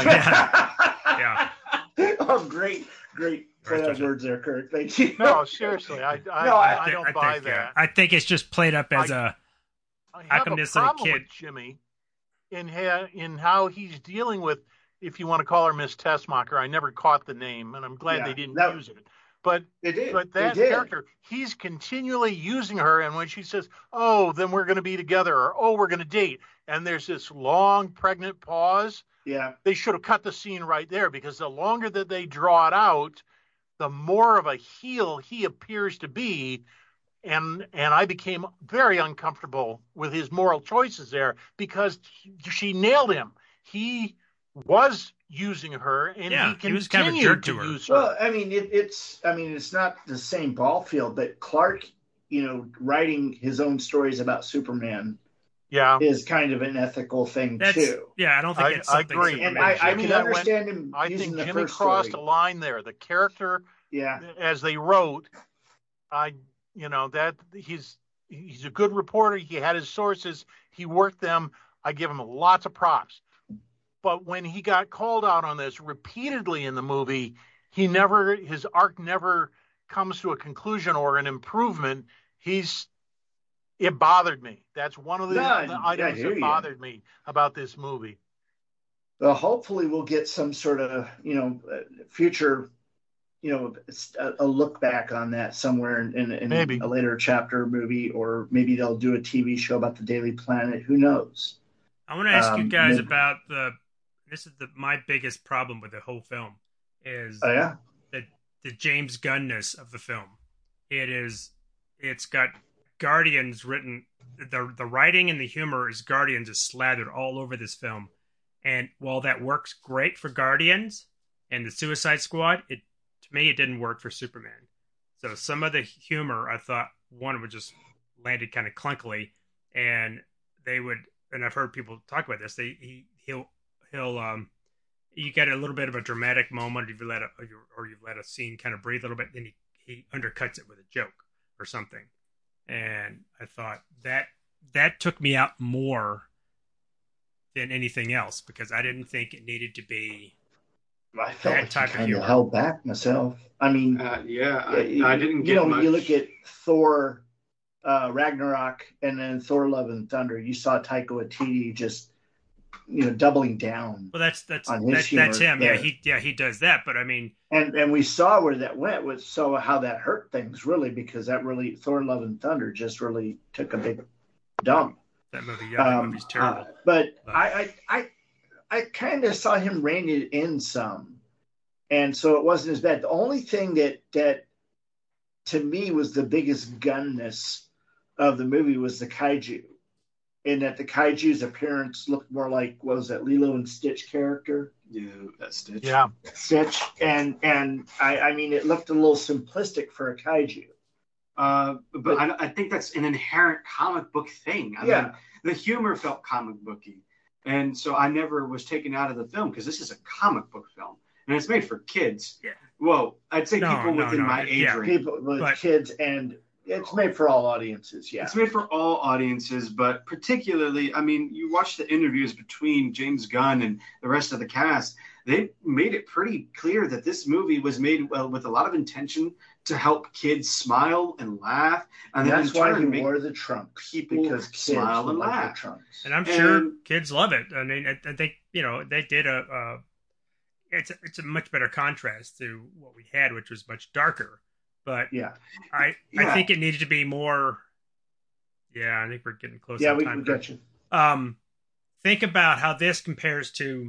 Yeah.
Oh, great, great play on words there, Kurt. Thank you.
No, seriously, I I,
No, I-
I,
thi-
don't buy
think, yeah.
that.
I think it's just played up as
I-
a.
I
How
have
come
a
this little
problem
kid-
with Jimmy in ha- in how he's dealing with, if you want to call her Miss Tessmacher. I never caught the name, and I'm glad
Yeah,
they didn't
that-
use it. But
They did.
but
They
that
did.
character, he's continually using her, and when she says, "Oh, then we're going to be together," or "Oh, we're going to date," and there's this long pregnant pause,
Yeah.
they should have cut the scene right there, because the longer that they draw it out, the more of a heel he appears to be. And and I became very uncomfortable with his moral choices there, because she nailed him. He was using her, and
Yeah,
he
he was kind of a
continued
jerk to her.
use her.
Well, I mean, it, it's I mean, it's not the same ball field, but Clark, you know, writing his own stories about Superman
yeah,
is kind of an ethical thing
That's
too.
yeah. I don't think
I-
it's
I
something.
agree.
And
Superman
I, I
should-
Jimmy,
can
I went-
understand him
I
using
think
the
Jimmy
first
crossed
story.
a line there. The character,
Yeah,
as they wrote, I you know that he's he's a good reporter. He had his sources. He worked them. I give him lots of props. But when he got called out on this repeatedly in the movie, he never his arc never comes to a conclusion or an improvement. He's it bothered me. That's one of the,
No,
the
I- I
items
hear
that
you.
bothered me about this movie.
well, hopefully we'll get some sort of you know uh, future, you know, a, a look back on that somewhere in, in, in
Maybe.
a later chapter movie, or maybe they'll do a T V show about the Daily Planet. Who knows?
I want to ask you
Um,
guys
maybe-
about the. This is the my biggest problem with the whole film is
Oh yeah,
the the James Gunness of the film. It is. It's got Guardians written. The the writing and the humor is Guardians is slathered all over this film, and while that works great for Guardians and the Suicide Squad, it to me it didn't work for Superman. So some of the humor I thought one would just landed kind of clunkily, and they would. And I've heard people talk about this. They he he'll he'll um you get a little bit of a dramatic moment if you let a or you let a scene kind of breathe a little bit, then he he undercuts it with a joke or something. And I thought that that took me out more than anything else because I didn't think it needed to be
I felt
that
like
type
he
of
kind of
humor.
held back myself. I mean,
Uh, yeah, I,
you,
I didn't get
you know,
much.
you look at Thor, uh, Ragnarok, and then Thor: Love and Thunder. You saw Taika Waititi just, you know, doubling down
Well, that's that's
on his
that,
humor
that's him.
there.
Yeah, he yeah he does that. But I mean,
and and we saw where that went with so how that hurt things really because that really Thor: Love and Thunder just really took a big dump.
that movie, yeah, that
Um,
movie's terrible.
uh, but
But-
I I I, I kind of saw him rein it in some, and so it wasn't as bad. The only thing that that to me was the biggest gunness of the movie was the kaiju, in that the kaiju's appearance looked more like what was that Lilo and Stitch character?
Yeah, that Stitch.
Yeah.
Stitch, and and I, I mean it looked a little simplistic for a kaiju.
Uh, but I, I think that's an inherent comic book thing. I
Yeah.
mean, the humor felt comic booky, and so I never was taken out of the film because this is a comic book film and it's made for kids.
Yeah.
Well, I'd say
No,
people
no,
within
no,
my
it-
age
yeah.
range.
People with
But-
kids, and it's made for all audiences. Yeah,
It's made for all audiences, but particularly, I mean, you watch the interviews between James Gunn and the rest of the cast. They made it pretty clear that this movie was made well, with a lot of intention to help kids smile and laugh, and,
and
then
that's
in
why
turn
he
make
wore the trunks
people
because kids
smile
would
and
like
laugh.
the trunks.
And I'm sure
And-
kids love it. I mean, I, I think you know they did a. a it's a, it's a much better contrast to what we had, which was much darker. But
Yeah,
I I
Yeah.
think it needed to be more. Yeah, I think we're getting close.
yeah,
on
we,
time
we
here.
got you.
Um, think about how this compares to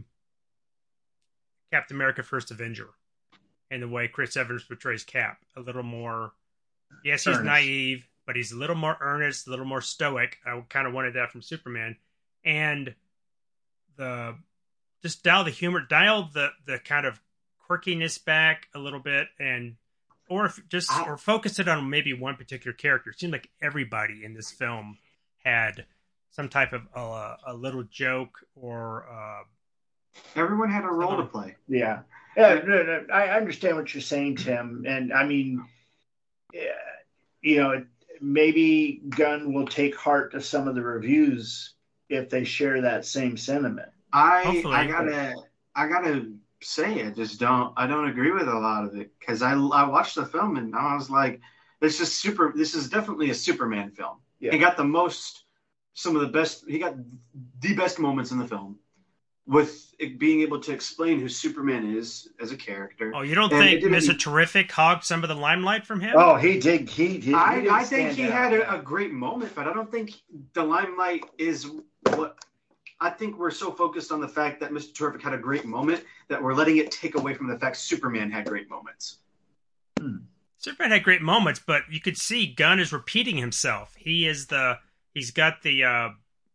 Captain America: First Avenger, and the way Chris Evans portrays Cap. A little more. Yes, he's
Earnest.
naive, but he's a little more earnest, a little more stoic. I kind of wanted that from Superman, and the just dial the humor, dial the the kind of quirkiness back a little bit, and or if just
I-
or focus it on maybe one particular character. It seemed like everybody in this film had some type of uh, a little joke or uh,
everyone had a role to play.
Yeah, yeah. No, no, I understand what you're saying, Tim, and I mean, yeah, you know, maybe Gunn will take heart to some of the reviews if they share that same sentiment.
I
Hopefully.
I gotta I gotta say I just don't I don't agree with a lot of it because I I watched the film and I was like, this is super. This is definitely a Superman film.
Yeah.
He got the most, some of the best. He got the best moments in the film, with it being able to explain who Superman is as a character.
oh, you don't
And it
think
didn't
Mister
be-
Terrific hogged some of the limelight from him?
Oh, he did. He did.
I,
he did
I think
stand
he
out.
had a, a great moment, but I don't think the limelight is what. I think we're so focused on the fact that Mister Terrific had a great moment that we're letting it take away from the fact Superman had great moments.
Superman had great moments, but you could see Gunn is repeating himself. He is the he's got the uh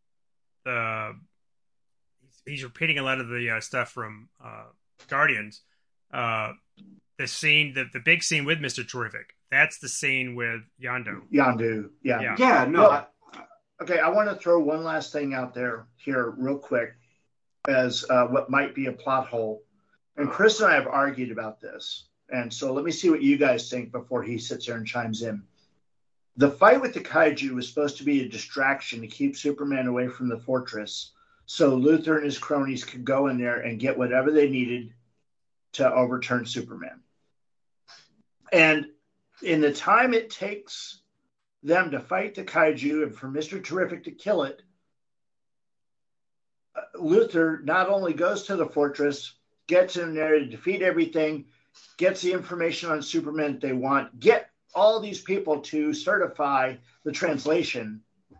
the he's, he's repeating a lot of the uh, stuff from uh Guardians. Uh the scene the, the big scene with Mister Terrific. That's the scene with Yondu.
Yondu. Yeah.
Yeah.
Yeah, no,
Well,
I,
Okay, I want to throw one last thing out there here, real quick, as uh, what might be a plot hole. And Chris and I have argued about this, and so let me see what you guys think before he sits there and chimes in. The fight with the kaiju was supposed to be a distraction to keep Superman away from the fortress, so Luthor and his cronies could go in there and get whatever they needed to overturn Superman. And in the time it takes them to fight the kaiju and for Mister Terrific to kill it, uh, Luthor not only goes to the fortress, gets in there to defeat everything, gets the information on Superman that they want, get all these people to certify the translation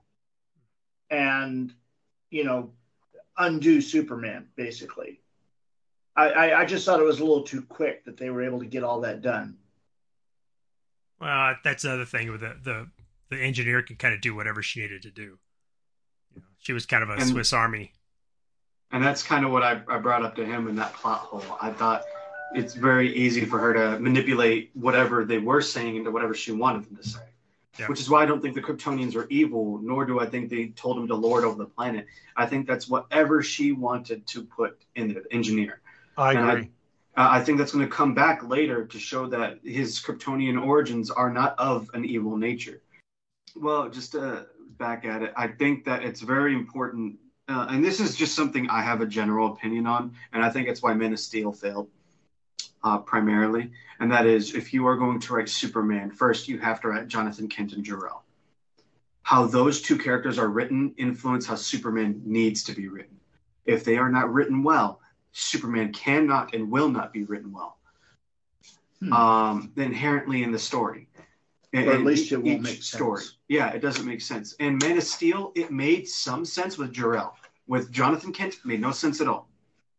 and, you know, undo Superman, basically. I, I, I just thought it was a little too quick that they were able to get all that done.
Well, that's another thing with the the, the engineer can kind of do whatever she needed to do. You know, she was kind of a
And-
Swiss Army.
and that's kind of what I, I brought up to him in that plot hole. I thought it's very easy for her to manipulate whatever they were saying into whatever she wanted them to say.
Yeah.
Which is why I don't think the Kryptonians are evil, nor do I think they told him to lord over the planet. I think that's whatever she wanted to put in there, the engineer.
I
And I-
agree.
Uh, I think that's going to come back later to show that his Kryptonian origins are not of an evil nature. Well, just uh, back at it, I think that it's very important, uh, and this is just something I have a general opinion on, and I think it's why Men of Steel failed uh, primarily, and that is if you are going to write Superman, first you have to write Jonathan Kent and Jor-El. How those two characters are written influence how Superman needs to be written. If they are not written well, Superman cannot and will not be written well. Hmm. Um, inherently in the story.
And, or at least it won't make story. sense.
Yeah, it doesn't make sense. And Man of Steel, it made some sense with Jor-El. With Jonathan Kent, it made no sense at all.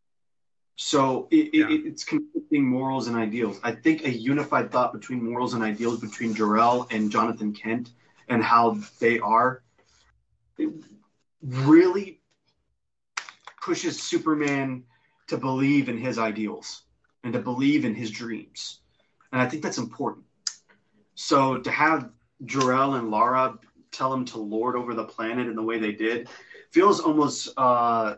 So it, yeah. it, it's conflicting morals and ideals. I think a unified thought between morals and ideals between Jor-El and Jonathan Kent and how they are, it really pushes Superman to believe in his ideals and to believe in his dreams. And I think that's important. So to have Jor-El and Lara tell him to lord over the planet in the way they did feels almost uh,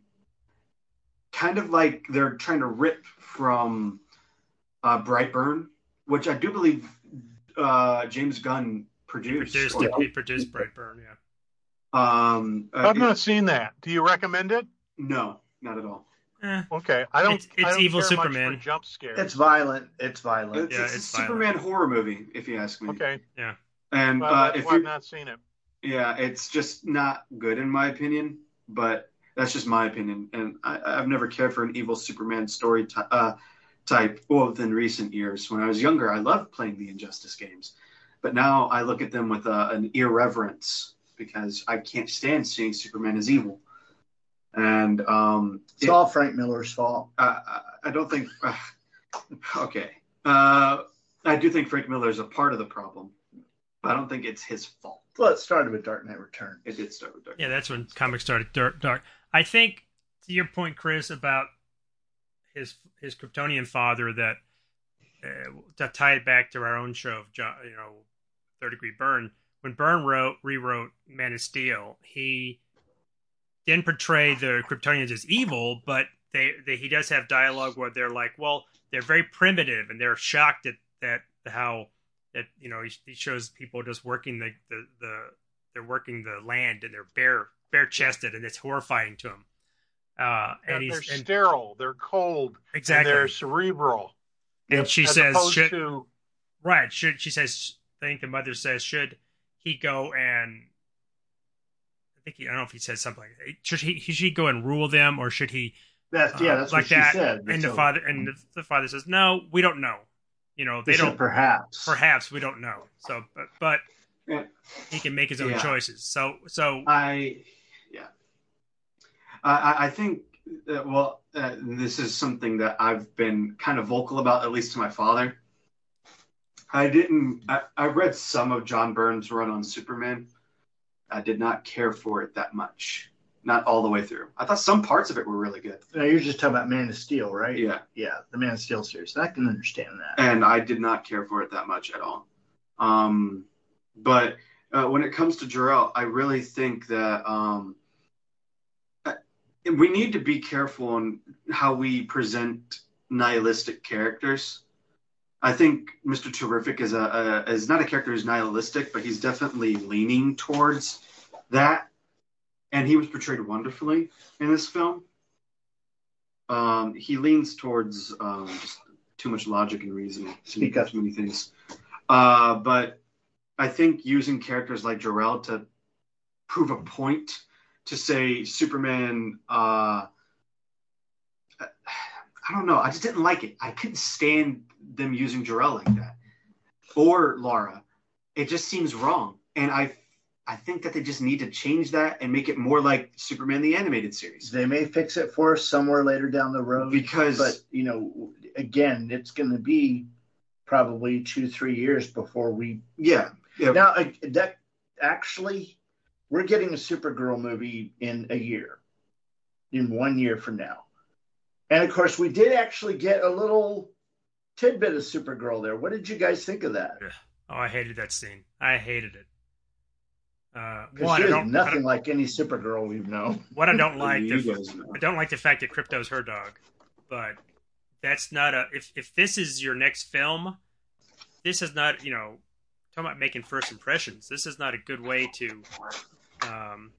kind of like they're trying to rip from uh, Brightburn, which I do believe uh, James Gunn produced.
He produced, he produced Brightburn, yeah.
Um, uh,
I've not it, seen that. Do you recommend it?
No, not at all.
Eh, okay, I don't.
It's, it's
I don't
evil
care
Superman.
Much for jump scares.
It's violent. It's violent.
It's,
yeah,
it's,
it's
a
violent.
Superman horror movie, if you ask me.
Okay.
Yeah.
And
well,
uh, if
I've
you
not seen it.
Yeah, it's just not good in my opinion. But that's just my opinion, and I, I've never cared for an evil Superman story t- uh, type. Well, within recent years, when I was younger, I loved playing the Injustice games, but now I look at them with uh, an irreverence because I can't stand seeing Superman as evil. And um,
it's it, all Frank Miller's fault.
Uh, I don't think. Uh, okay, uh, I do think Frank Miller is a part of the problem, but I don't think it's his fault.
Well, it started with Dark Knight Returns.
It did start with Dark
Knight. Yeah, that's when
Returns.
comics started dark. dark. I think to your point, Chris, about his his Kryptonian father, that uh, to tie it back to our own show of John, you know, Third Degree Burn. When Byrne wrote rewrote Man of Steel, he didn't portray the Kryptonians as evil, but they, they he does have dialogue where they're like, well, they're very primitive, and they're shocked at that how that you know he, he shows people just working the, the the they're working the land and they're bare bare chested, and it's horrifying to them. Uh, and
they're
he's and,
sterile, they're cold,
exactly,
and they're cerebral.
And she
as
says, should,
to...
right? Should she says? I think the mother says, should he go and? I think he, I don't know if he said something like that. Should he, should he go and rule them, or should he?
That's yeah, that's
uh, like
what she
that.
said.
And
so,
the father and the, the father says, "No, we don't know. You know, they
he
don't.
Said perhaps,
perhaps we don't know. So, but, but
yeah.
he can make his own
yeah.
choices. So, so
I, yeah, I, I think that, well, uh, this is something that I've been kind of vocal about, at least to my father. I didn't. I, I read some of John Byrne's run on Superman. I did not care for it that much. Not all the way through. I thought some parts of it were really good.
No, you're just talking about Man of Steel, right?
Yeah.
Yeah, the Man of Steel series. I can understand that.
And I did not care for it that much at all. Um, but uh, when it comes to Jor-El, I really think that um, we need to be careful on how we present nihilistic characters. I think Mister Terrific is a, a is not a character who's nihilistic, but he's definitely leaning towards that. And he was portrayed wonderfully in this film. Um, he leans towards um, just too much logic and reasoning.
Speak up.
Too many things. Uh, but I think using characters like Jor-El to prove a point, to say Superman, uh, I don't know. I just didn't like it. I couldn't stand them using Jor-El like that. Or Lara. It just seems wrong. And I I think that they just need to change that and make it more like Superman the Animated Series.
They may fix it for us somewhere later down the road.
Because,
but you know, again, it's going to be probably two, three years before we.
Yeah. yeah.
Now, uh, that actually, we're getting a Supergirl movie in a year, in one year from now, and of course, we did actually get a little tidbit of Supergirl there. What did you guys think of that?
Oh, I hated that scene. I hated it. Uh,
one, she is nothing like any Supergirl we've known.
What I don't like, the, I don't like the fact that Krypto's her dog, but that's not a. If if this is your next film, this is not. You know, talking about making first impressions. This is not a good way to um,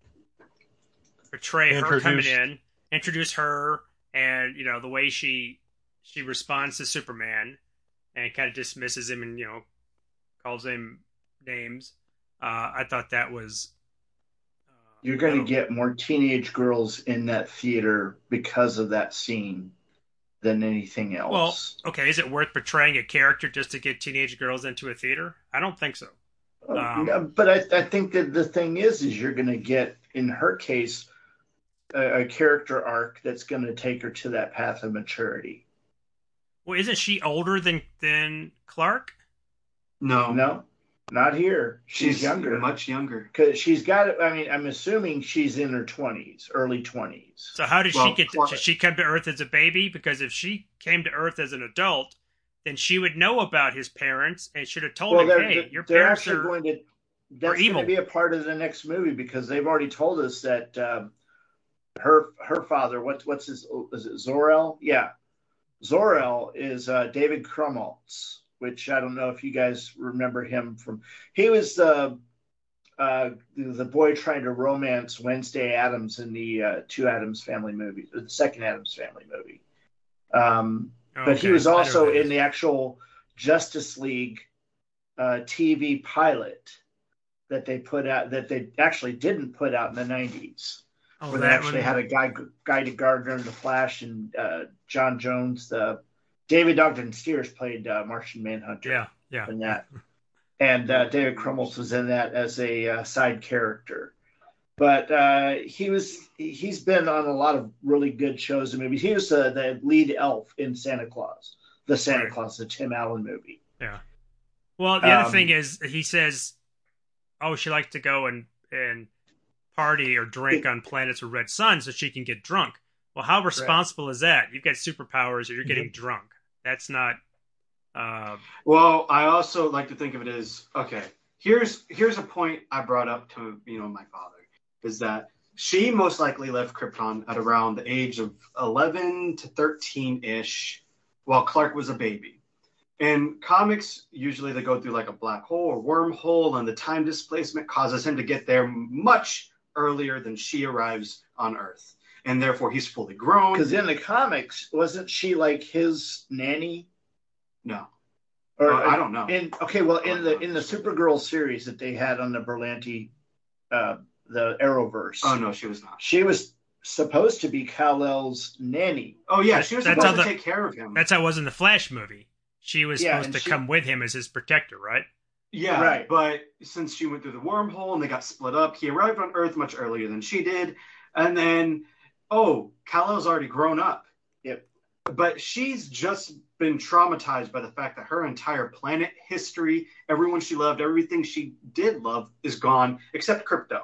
portray her coming in, introduce her, and you know the way she she responds to Superman, and kind of dismisses him and you know calls him names. Uh, I thought that was. Uh,
You're going to
little...
get more teenage girls in that theater because of that scene than anything else.
Well, okay, is it worth portraying a character just to get teenage girls into a theater? I don't think so. Um,
but I, I think that the thing is, is you're going to get, in her case, a, a character arc that's going to take her to that path of maturity.
Well, isn't she older than than Clark?
No,
no, not here. She's,
she's
younger,
much younger.
Because she's got. I mean, I'm assuming she's in her twenties, early twenties.
So how did
well,
she get? To, did she come to Earth as a baby? Because if she came to Earth as an adult, then she would know about his parents and should have told
well,
him,
they're,
"Hey, your
they're
parents
actually
are
going to." That's going to be a part of the next movie because they've already told us that um, her her father. What's what's his? Is it Zor-El? Yeah, Zor-El is uh, David Krumholtz, which I don't know if you guys remember him from. He was the uh, the boy trying to romance Wednesday Addams in the uh, two Addams Family movie, the second Addams Family movie. Um,
oh,
but
okay.
he was also in
is.
the actual Justice League uh, T V pilot that they put out, that they actually didn't put out in the nineties.
Oh,
where they actually
one...
had a guy, Guy Gardner in the Flash, and uh, John Jones, the David Ogden Stiers played uh, Martian Manhunter.
Yeah, yeah.
In that, and uh, David Krumholtz was in that as a uh, side character. But uh, he was he's been on a lot of really good shows and movies. He was uh, the lead elf in Santa Claus, the Santa
right.
Claus, the Tim Allen movie.
Yeah. Well, the
um,
other thing is he says, "Oh, she likes to go and and party or drink on planets with red suns so she can get drunk." Well, how responsible right. is that? You've got superpowers, or you're getting mm-hmm. drunk. That's not. Uh...
Well, I also like to think of it as okay. Here's here's a point I brought up to you know my father is that she most likely left Krypton at around the age of eleven to thirteen ish, while Clark was a baby. In comics, usually they go through like a black hole or wormhole, and the time displacement causes him to get there much earlier than she arrives on Earth, and therefore he's fully grown.
Because in the comics, wasn't she like his nanny?
No,
or
uh, I don't know.
In okay, well, in the in the Supergirl series that they had on the Berlanti, uh, the Arrowverse.
Oh no, she was not.
She was supposed to be Kal-El's nanny.
Oh yeah, she was
that's
supposed to
the,
take care of him.
That's how it was in the Flash movie. She was
yeah,
supposed to
she,
come with him as his protector, right?
Yeah,
right.
But since she went through the wormhole and they got split up, he arrived on Earth much earlier than she did. And then, oh, Kal-El's already grown up.
Yep.
But she's just been traumatized by the fact that her entire planet history, everyone she loved, everything she did love is gone except Krypto.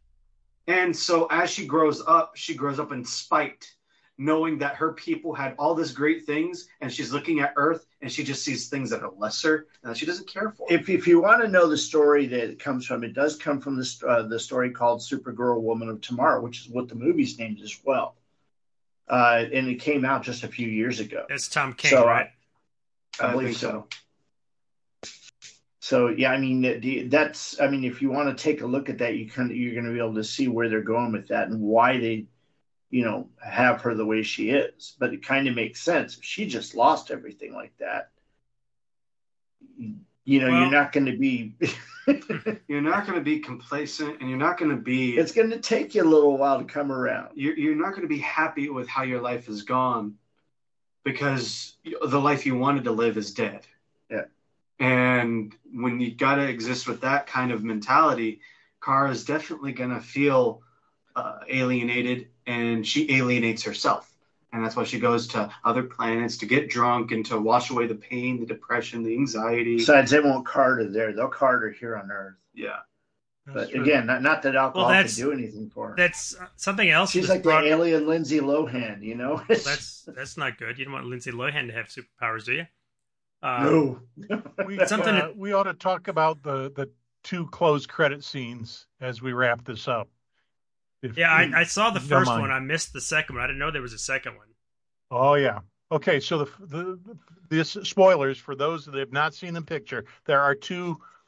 And so as she grows up, she grows up in spite, knowing that her people had all these great things, and she's looking at Earth and she just sees things that are lesser and that she doesn't care for.
If if you want to know the story that it comes from, it does come from this uh, the story called Supergirl Woman of Tomorrow, which is what the movie's named as well. Uh, and it came out just a few years ago.
It's Tom King,
so,
right?
I, I believe so. so. So yeah, I mean that's I mean if you want to take a look at that, you can you're going to be able to see where they're going with that and why they, you know, have her the way she is. But it kind of makes sense. If she just lost everything like that, you know, well, you're not going to be
you're not going to be complacent, and you're not going to be.
It's going to take you a little while to come around.
You're you're not going to be happy with how your life is gone, because the life you wanted to live is dead.
Yeah.
And when you got to exist with that kind of mentality, Kara is definitely going to feel uh, alienated, and she alienates herself. And that's why she goes to other planets to get drunk and to wash away the pain, the depression, the anxiety.
Besides, they won't card her there. They'll card her here on Earth.
Yeah.
But true. Again, not, not that alcohol
well,
can do anything for her.
That's something else.
She's like brought... the alien Lindsay Lohan, you know?
that's that's not good. You don't want Lindsay Lohan to have superpowers, do you? Uh,
no.
we, something uh, we ought to talk about the, the two closed credit scenes as we wrap this up.
If yeah, I, I saw the first one. I missed the second one. I didn't know there was a second one.
Oh, yeah. Okay, so the the, the spoilers, for those that have not seen the picture, there are two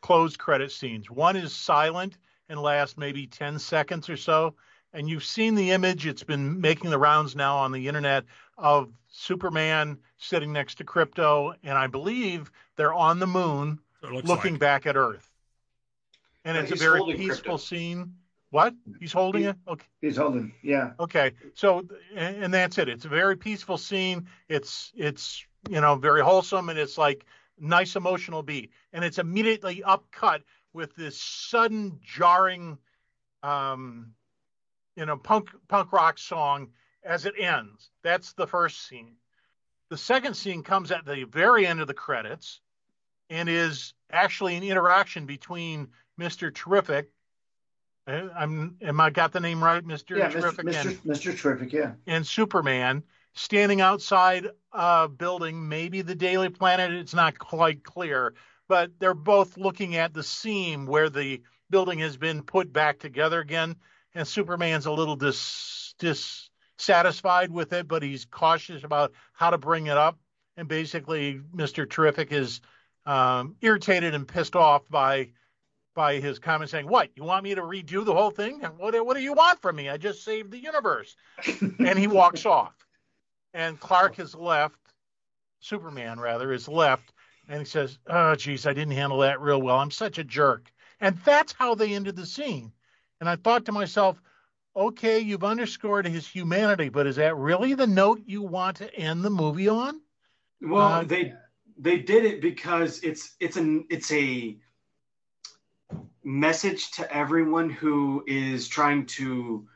closed credit scenes. One is silent and lasts maybe ten seconds or so. And you've seen the image. It's been making the rounds now on the internet of Superman sitting next to Krypto. And I believe they're on the moon looking
like.
back at Earth. And
But
it's a
he's
very
holding
peaceful
Krypto.
scene. What? He's holding
He-
it? Okay.
He's holding, yeah.
Okay. So, and, and that's it. It's a very peaceful scene. It's, it's, you know, very wholesome, and it's like nice emotional beat. And it's immediately upcut with this sudden jarring, um, you know, punk, punk rock song as it ends. That's the first scene. The second scene comes at the very end of the credits and is actually an interaction between Mister Terrific. uh, I'm, am I got the name right? Mister
Yeah,
Terrific
Mister
and
Mister Terrific, yeah.
and Superman standing outside a building, maybe the Daily Planet. It's not quite clear, but they're both looking at the seam where the building has been put back together again. And Superman's a little dis, dissatisfied with it, but he's cautious about how to bring it up. And basically, Mister Terrific is um, irritated and pissed off by by his comment saying, "What, you want me to redo the whole thing? What, what do you want from me? I just saved the universe." And he walks off. And Clark has left, Superman rather, is left, and he says, "Oh, geez, I didn't handle that real well. I'm such a jerk." And that's how they ended the scene. And I thought to myself, okay, you've underscored his humanity, but is that really the note you want to end the movie on?
Well,
Uh,
they they did it because it's it's an it's a message to everyone who is trying to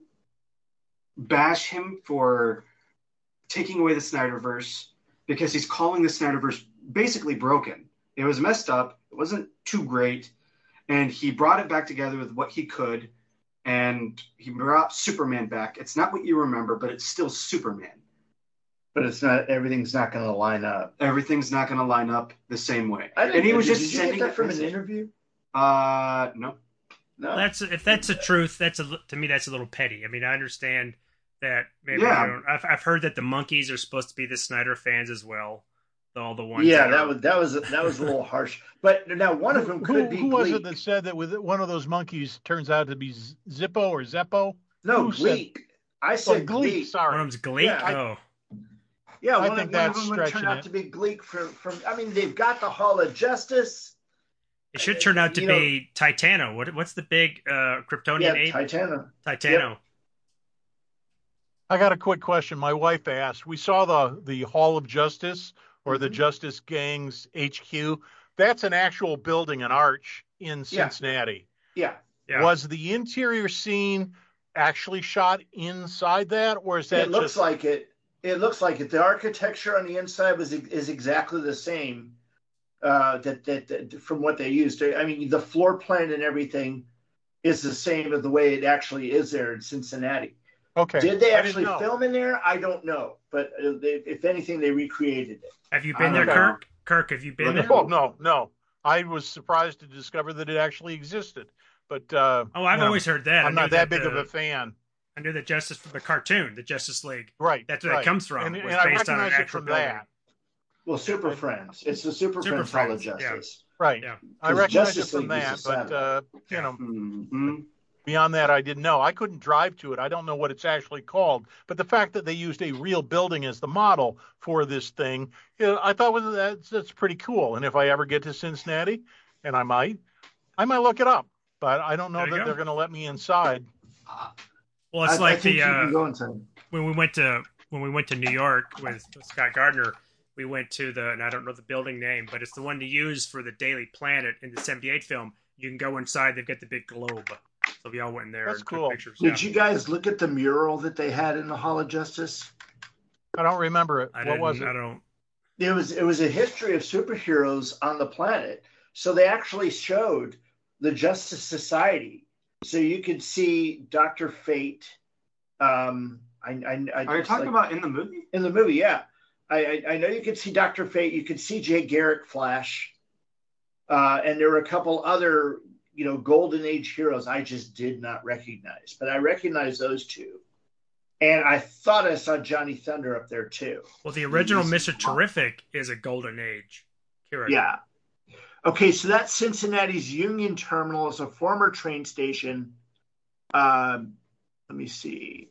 bash him for taking away the Snyderverse, because he's calling the Snyderverse basically broken. It was messed up. It wasn't too great. And he brought it back together with what he could. And he brought Superman back. It's not what you remember, but it's still Superman.
But it's not, everything's not going to line up.
Everything's not going to line up the same way.
I didn't,
and he was
did,
just
did you
sending
get that from
message.
an interview?
Uh, no.
No.
That's if that's the truth. That's a li- to me that's a little petty. I mean, I understand that maybe
Yeah.
you don't, I've I've heard that the monkeys are supposed to be the Snyder fans as well. All the ones.
Yeah,
that,
that
are,
was that was that was a little harsh. But now one of them could
who,
be
who was
Gleek.
it that said that with one of those monkeys turns out to be Z- Zippo or Zeppo?
No,
who said-
Gleek. I
Oh,
said
Gleek,
Gleek.
sorry.
one of them's Gleek.
Yeah, I-
oh,
Yeah,
I
one,
think
of, one of
that's
them would turn
stretching
out
it.
to be Gleek from from. I mean, they've got the Hall of Justice.
it should turn out to
You know-
be Titano. What what's the big uh, Kryptonian
Yeah,
ape?
Titano.
Titano.
I got a quick question. My wife asked, we saw the, the Hall of Justice or the
Mhm.
Justice Gang's H Q. That's an actual building, an arch in
Yeah.
Cincinnati.
Yeah,
Yeah.
Was the interior scene actually shot inside that, or is that
it looks
just
like it. It looks like it. The architecture on the inside was is exactly the same. Uh, that, that that from what they used. I mean, the floor plan and everything is the same as the way it actually is there in Cincinnati.
okay?
Did they
I didn't
actually
know.
film in there? I don't know, but uh, they, if anything, they recreated it.
Have you
I
been there,
don't
know.
Kirk? Kirk, have you been
Look
there?
at-
Oh no, no. I was surprised to discover that it actually existed. But uh,
Oh, I've
you know,
always heard that. I
I'm
knew
not that big
the,
of a fan.
I knew that Justice from the cartoon, the Justice League.
Right.
That's where
right.
it comes from.
And,
was
and I
based on an
recognize it
actual
from
building.
that.
Well, Super Friends. It's the Super,
Super
Friends Hall of
Friends, yeah.
Justice.
Right.
Yeah.
I
'Cause
recognize
Justice
it from
League
that,
is a
but uh, you know,
Mhm.
beyond that, I didn't know. I couldn't drive to it. I don't know what it's actually called. But the fact that they used a real building as the model for this thing, you know, I thought was that's that's pretty cool. And if I ever get to Cincinnati, and I might, I might look it up. But I don't know
There you
that
go.
they're going to let me inside.
Well, it's
I,
like
I think
the
you
uh,
can go inside.
when we went to when we went to New York with Scott Gardner, we went to the and I don't know the building name, but it's the one to use for the Daily Planet in the seventy-eight film. You can go inside; they've got the big globe. So we all went in there
That's
and
cool.
took pictures.
Did
Yeah.
you guys look at the mural that they had in the Hall of Justice?
I don't remember it.
I
What
didn't,
was it?
I don't.
It was it was a history of superheroes on the planet. So they actually showed the Justice Society. So you could see Doctor Fate. Um, I, I, I
Are you
just,
talking
like,
about in the movie?
in the movie? Yeah, I, I I know you could see Doctor Fate. You could see Jay Garrick Flash, uh, and there were a couple other you know Golden Age heroes I just did not recognize, but I recognize those two. And I thought I saw Johnny Thunder up there too.
Well, the original
He's-
Mister Terrific is a Golden Age character.
Yeah. Okay, so that's Cincinnati's Union Terminal. It's a former train station. Uh, let me see.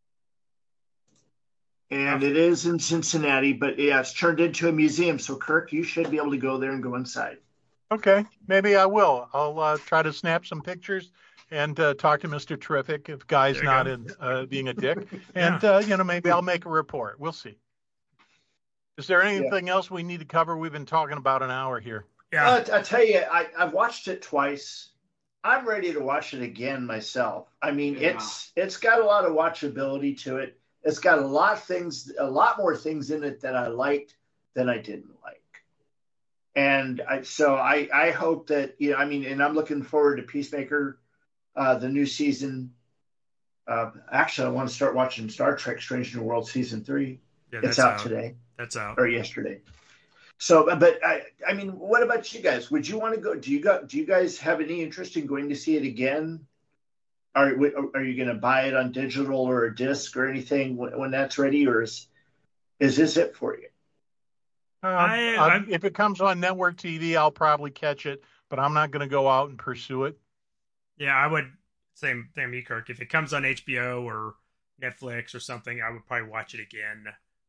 And it is in Cincinnati, but yeah, it's turned into a museum. So, Kirk, you should be able to go there and go inside.
Okay, maybe I will. I'll uh, try to snap some pictures and uh, talk to Mister Terrific if Guy's not in, uh, being a dick. And, yeah. uh, you know, maybe I'll make a report. We'll see. Is there anything yeah. else we need to cover? We've been talking about an hour here.
Yeah, uh, I tell you, I, I've watched it twice. I'm ready to watch it again myself. I mean, yeah. it's it's got a lot of watchability to it. It's got a lot of things, a lot more things in it that I liked than I didn't like. And I, so I, I hope that, you know, I mean, and I'm looking forward to Peacemaker, uh, the new season. Uh, actually, I want to start watching Star Trek Strange New World season three. Yeah, it's out, out today.
That's out.
Or yesterday. So, but I, I mean, what about you guys? Would you want to go? Do you got? Do you guys have any interest in going to see it again? Are Are you going to buy it on digital or a disc or anything when, when that's ready, or is is this it for you?
Um, I, I, if it comes on network T V, I'll probably catch it, but I'm not going to go out and pursue it.
Yeah, I would. Same, same, me, Kirk. If it comes on H B O or Netflix or something, I would probably watch it again.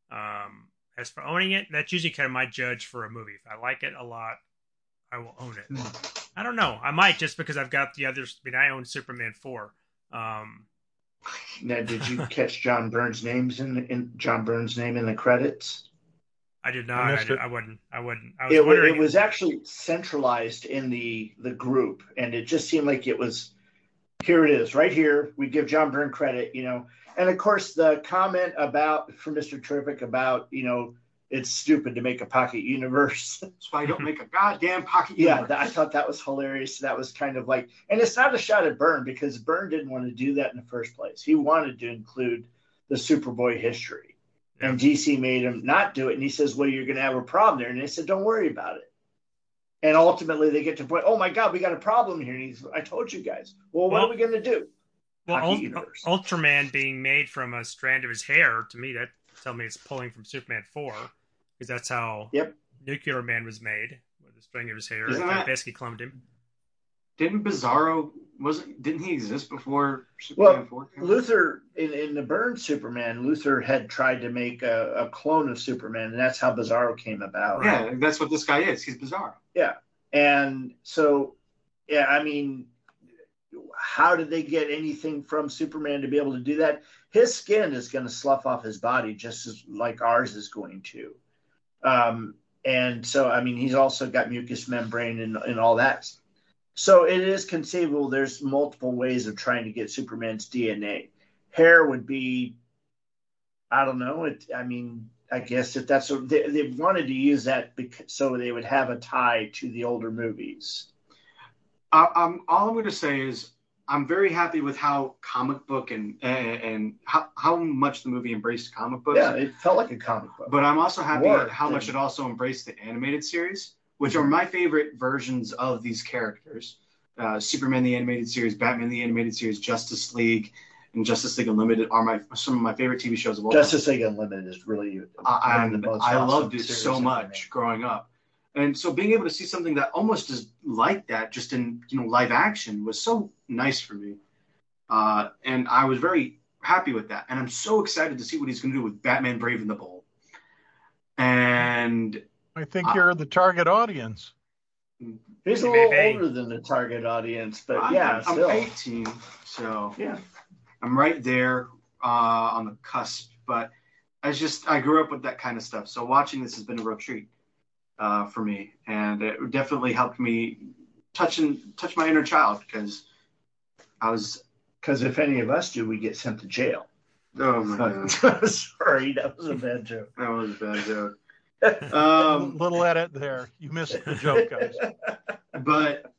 Um, as for owning it, that's usually kind of my judge for a movie. If I like it a lot, I will own it. I don't know. I might just because I've got the others. I mean, I own Superman four. Um,
now, did you catch John Byrne's names in, in John Byrne's name in the credits?
I did not. I, I, did, I wouldn't. I wouldn't. I was
it,
wondering.
It was actually centralized in the the group, and it just seemed like it was. Here it is, right here. We give John Byrne credit, you know. And of course, the comment about from Mister Terrific about, you know, it's stupid to make a pocket universe.
That's why I don't make a goddamn pocket
yeah,
universe.
Yeah, I thought that was hilarious. That was kind of like, and it's not a shot at Byrne because Byrne didn't want to do that in the first place. He wanted to include the Superboy history, yeah. and D C made him not do it. And he says, "Well, you're going to have a problem there." And they said, "Don't worry about it." And ultimately, they get to the point, oh, my God, we got a problem here. And he's, I told you guys. Well, what well, are we going to do?
Well, Ult- Ultraman being made from a strand of his hair, to me, that tells me it's pulling from Superman four, because that's how
yep.
Nuclear Man was made, with a string of his hair.
Isn't
that basically cloned him.
Didn't Bizarro, wasn't, didn't he exist before Superman
well,
four?
Luther, in, in the Byrne Superman, Luther had tried to make a, a clone of Superman, and that's how Bizarro came about.
Yeah, that's what this guy is. He's Bizarro.
Yeah. And so, yeah, I mean, how did they get anything from Superman to be able to do that? His skin is going to slough off his body just as like ours is going to. Um, and so, I mean, he's also got mucous membrane and, and all that. So it is conceivable there's multiple ways of trying to get Superman's D N A. Hair would be, I don't know. It, I mean, I guess if that's what they, they wanted to use that because, so they would have a tie to the older movies.
Uh, um, all I'm going to say is I'm very happy with how comic book and and, and how, how much the movie embraced comic books.
Yeah, it felt like a comic book.
But I'm also happy
More
at how
than...
much it also embraced the animated series, which are my favorite versions of these characters. Uh, Superman the animated series, Batman the animated series, Justice League, and Justice League Unlimited are my some of my favorite T V shows of all time.
Justice League Unlimited is really
uh, one of the most I awesome loved it so much growing up. And so being able to see something that almost is like that, just in you know live action, was so nice for me. Uh, and I was very happy with that. And I'm so excited to see what he's going to do with Batman Brave and the Bold. And
I think uh, you're the target audience.
He's a little older than the target audience, but
I'm,
yeah,
I'm
still.
eighteen, so
yeah,
I'm right there uh, on the cusp. But I just I grew up with that kind of stuff, so watching this has been a real treat. Uh, for me, and it definitely helped me touch and touch my inner child because I was.
Because if any of us do, we get sent to jail.
Oh my god!
Sorry, that was a bad joke.
That was a bad joke. um,
little edit there. You missed the joke, guys.
But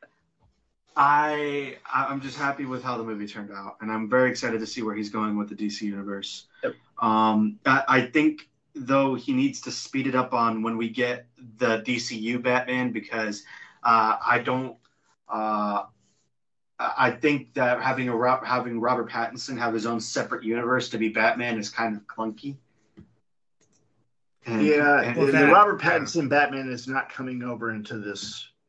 I, I'm just happy with how the movie turned out, and I'm very excited to see where he's going with the D C universe.
Yep.
Um, I, I think. Though he needs to speed it up on when we get the D C U Batman because uh, I don't. Uh, I think that having a having Robert Pattinson have his own separate universe to be Batman is kind of clunky.
And, yeah, and, and the Robert Pattinson yeah. Batman is not coming over into this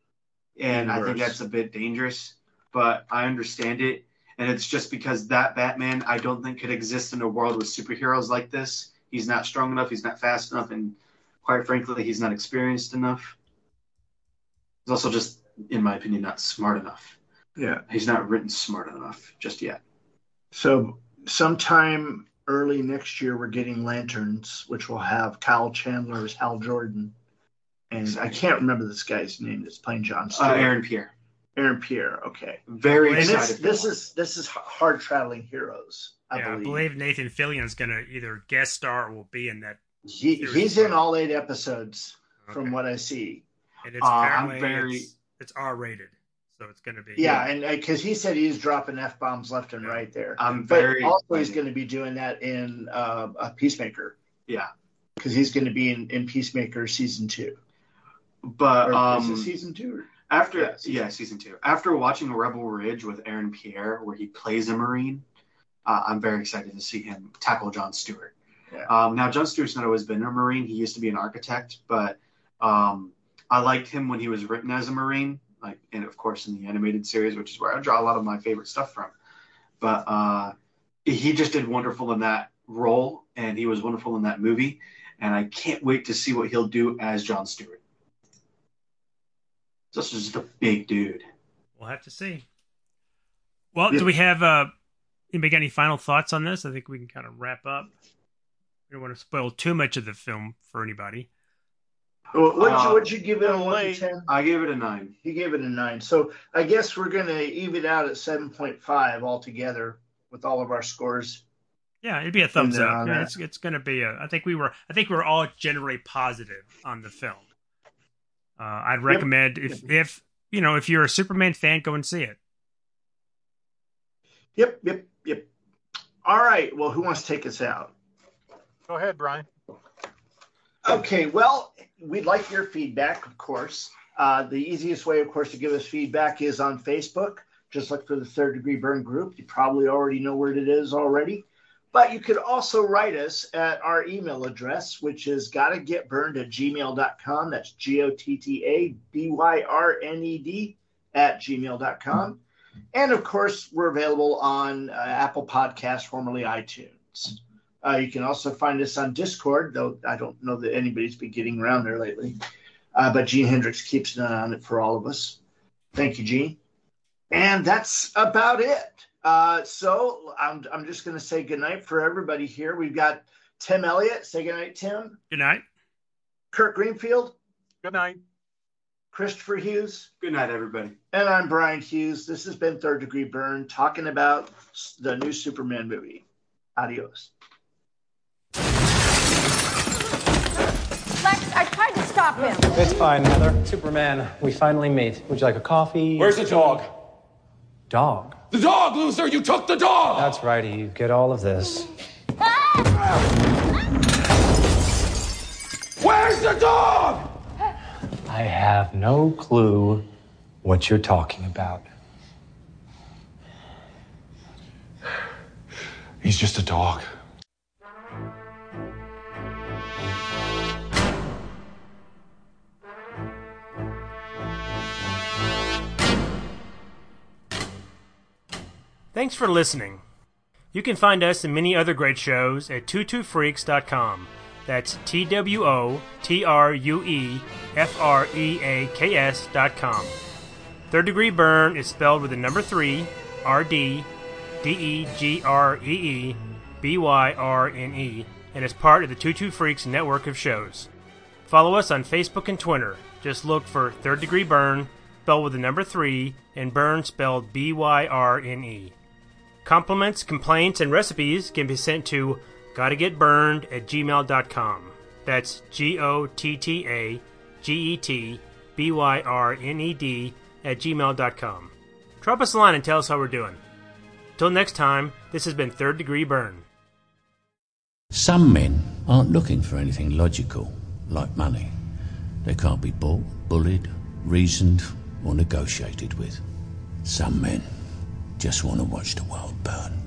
and I think
Worse.
that's a bit dangerous. But I understand it, and it's just because that Batman I don't think could exist in a world with superheroes like this. He's not strong enough. He's not fast enough, and quite frankly, he's not experienced enough. He's also just, in my opinion, not smart enough.
Yeah.
He's not written smart enough just yet.
So sometime early next year, we're getting Lanterns, which will have Kyle Chandler as Hal Jordan. And I can't remember this guy's name that's playing John Stewart.
Uh, Aaron Pierre.
Aaron Pierre, okay.
Very
And
excited.
this,
for
this
that.
is this is hard traveling heroes, I
yeah,
believe.
I believe Nathan Fillion's going to either guest star or will be in that.
He, he's in all eight episodes, from
Okay.
what I see.
And it's
Uh, I'm
apparently
very-
it's, it's R rated, so it's going to be.
Yeah, and because he said he's dropping F bombs left and
Yeah.
right there.
I'm
But
very
also he's
excited.
going to be doing that in uh, a Peacemaker,
Yeah.
because he's going to be in, in Peacemaker season two.
But
Or
um,
is it season two? Or?
after
Yeah,
yeah,
season-
season two. After watching Rebel Ridge with Aaron Pierre, where he plays a Marine, uh, I'm very excited to see him tackle John Stewart.
Yeah.
Um, now, John Stewart's not always been a Marine. He used to be an architect, but um, I liked him when he was written as a Marine, like, and of course in the animated series, which is where I draw a lot of my favorite stuff from. But uh, he just did wonderful in that role, and he was wonderful in that movie. And I can't wait to see what he'll do as John Stewart. This is just a big dude.
We'll have to see. Well,
Yeah.
do we have uh, anybody got any final thoughts on this? I think we can kind of wrap up. We don't want to spoil too much of the film for anybody.
Well, what'd,
Uh,
you, what'd you give it on one to
late.
ten?
I gave it a nine.
He gave it a nine. So I guess we're going to even out at seven point five altogether with all of our scores.
Yeah, it'd be a thumbs
And, uh,
up. Yeah,
that-
it's it's going to be a. I think we were. I think we we're all generally positive on the film. Uh, I'd recommend if if you know if you're a Superman fan, go and see it.
Yep, yep, yep. All right. Well, who wants to take us out?
Go ahead, Brian.
Okay, well, we'd like your feedback, of course. Uh, the easiest way, of course, to give us feedback is on Facebook. Just look for the Third Degree Burn group. You probably already know where it is already. But you could also write us at our email address, which is gottagetburned at gmail dot com. That's G O T T A B Y R N E D at gmail dot com. And, of course, we're available on uh, Apple Podcasts, formerly iTunes. Uh, you can also find us on Discord, though I don't know that anybody's been getting around there lately. Uh, but Gene Hendricks keeps an eye on it for all of us. Thank you, Gene. And that's about it. Uh, so I'm, I'm just going to say goodnight for everybody here. We've got Tim Elliott. Say goodnight, Tim.
Good night.
Kurt Greenfield.
Good night.
Christopher Hughes.
Good night, everybody.
And I'm Brian Hughes. This has been Third Degree Burn, talking about the new Superman movie. Adios.
Lex, I tried to stop him.
It's fine, Heather. Superman, we finally meet. Would you like a coffee?
Where's the dog?
Dog?
The dog, Luther! You took the dog!
That's right, you get all of this.
Where's the dog?
I have no clue what you're talking about.
He's just a dog.
Thanks for listening. You can find us and many other great shows at two two freaks dot com. That's T W O T R U E F R E A K S dot com. Third Degree Burn is spelled with the number three, R D, D E G R E E, B Y R N E, and is part of the two two Freaks network of shows. Follow us on Facebook and Twitter. Just look for Third Degree Burn, spelled with the number three, and Burn spelled B Y R N E. Compliments, complaints, and recipes can be sent to gottagetburned at gmail dot com. That's G O T T A G E T B Y R N E D at gmail dot com. Drop us a line and tell us how we're doing. Till next time, this has been Third Degree Burn.
Some men aren't looking for anything logical, like money. They can't be bought, bullied, reasoned, or negotiated with. Some men just want to watch the world burn.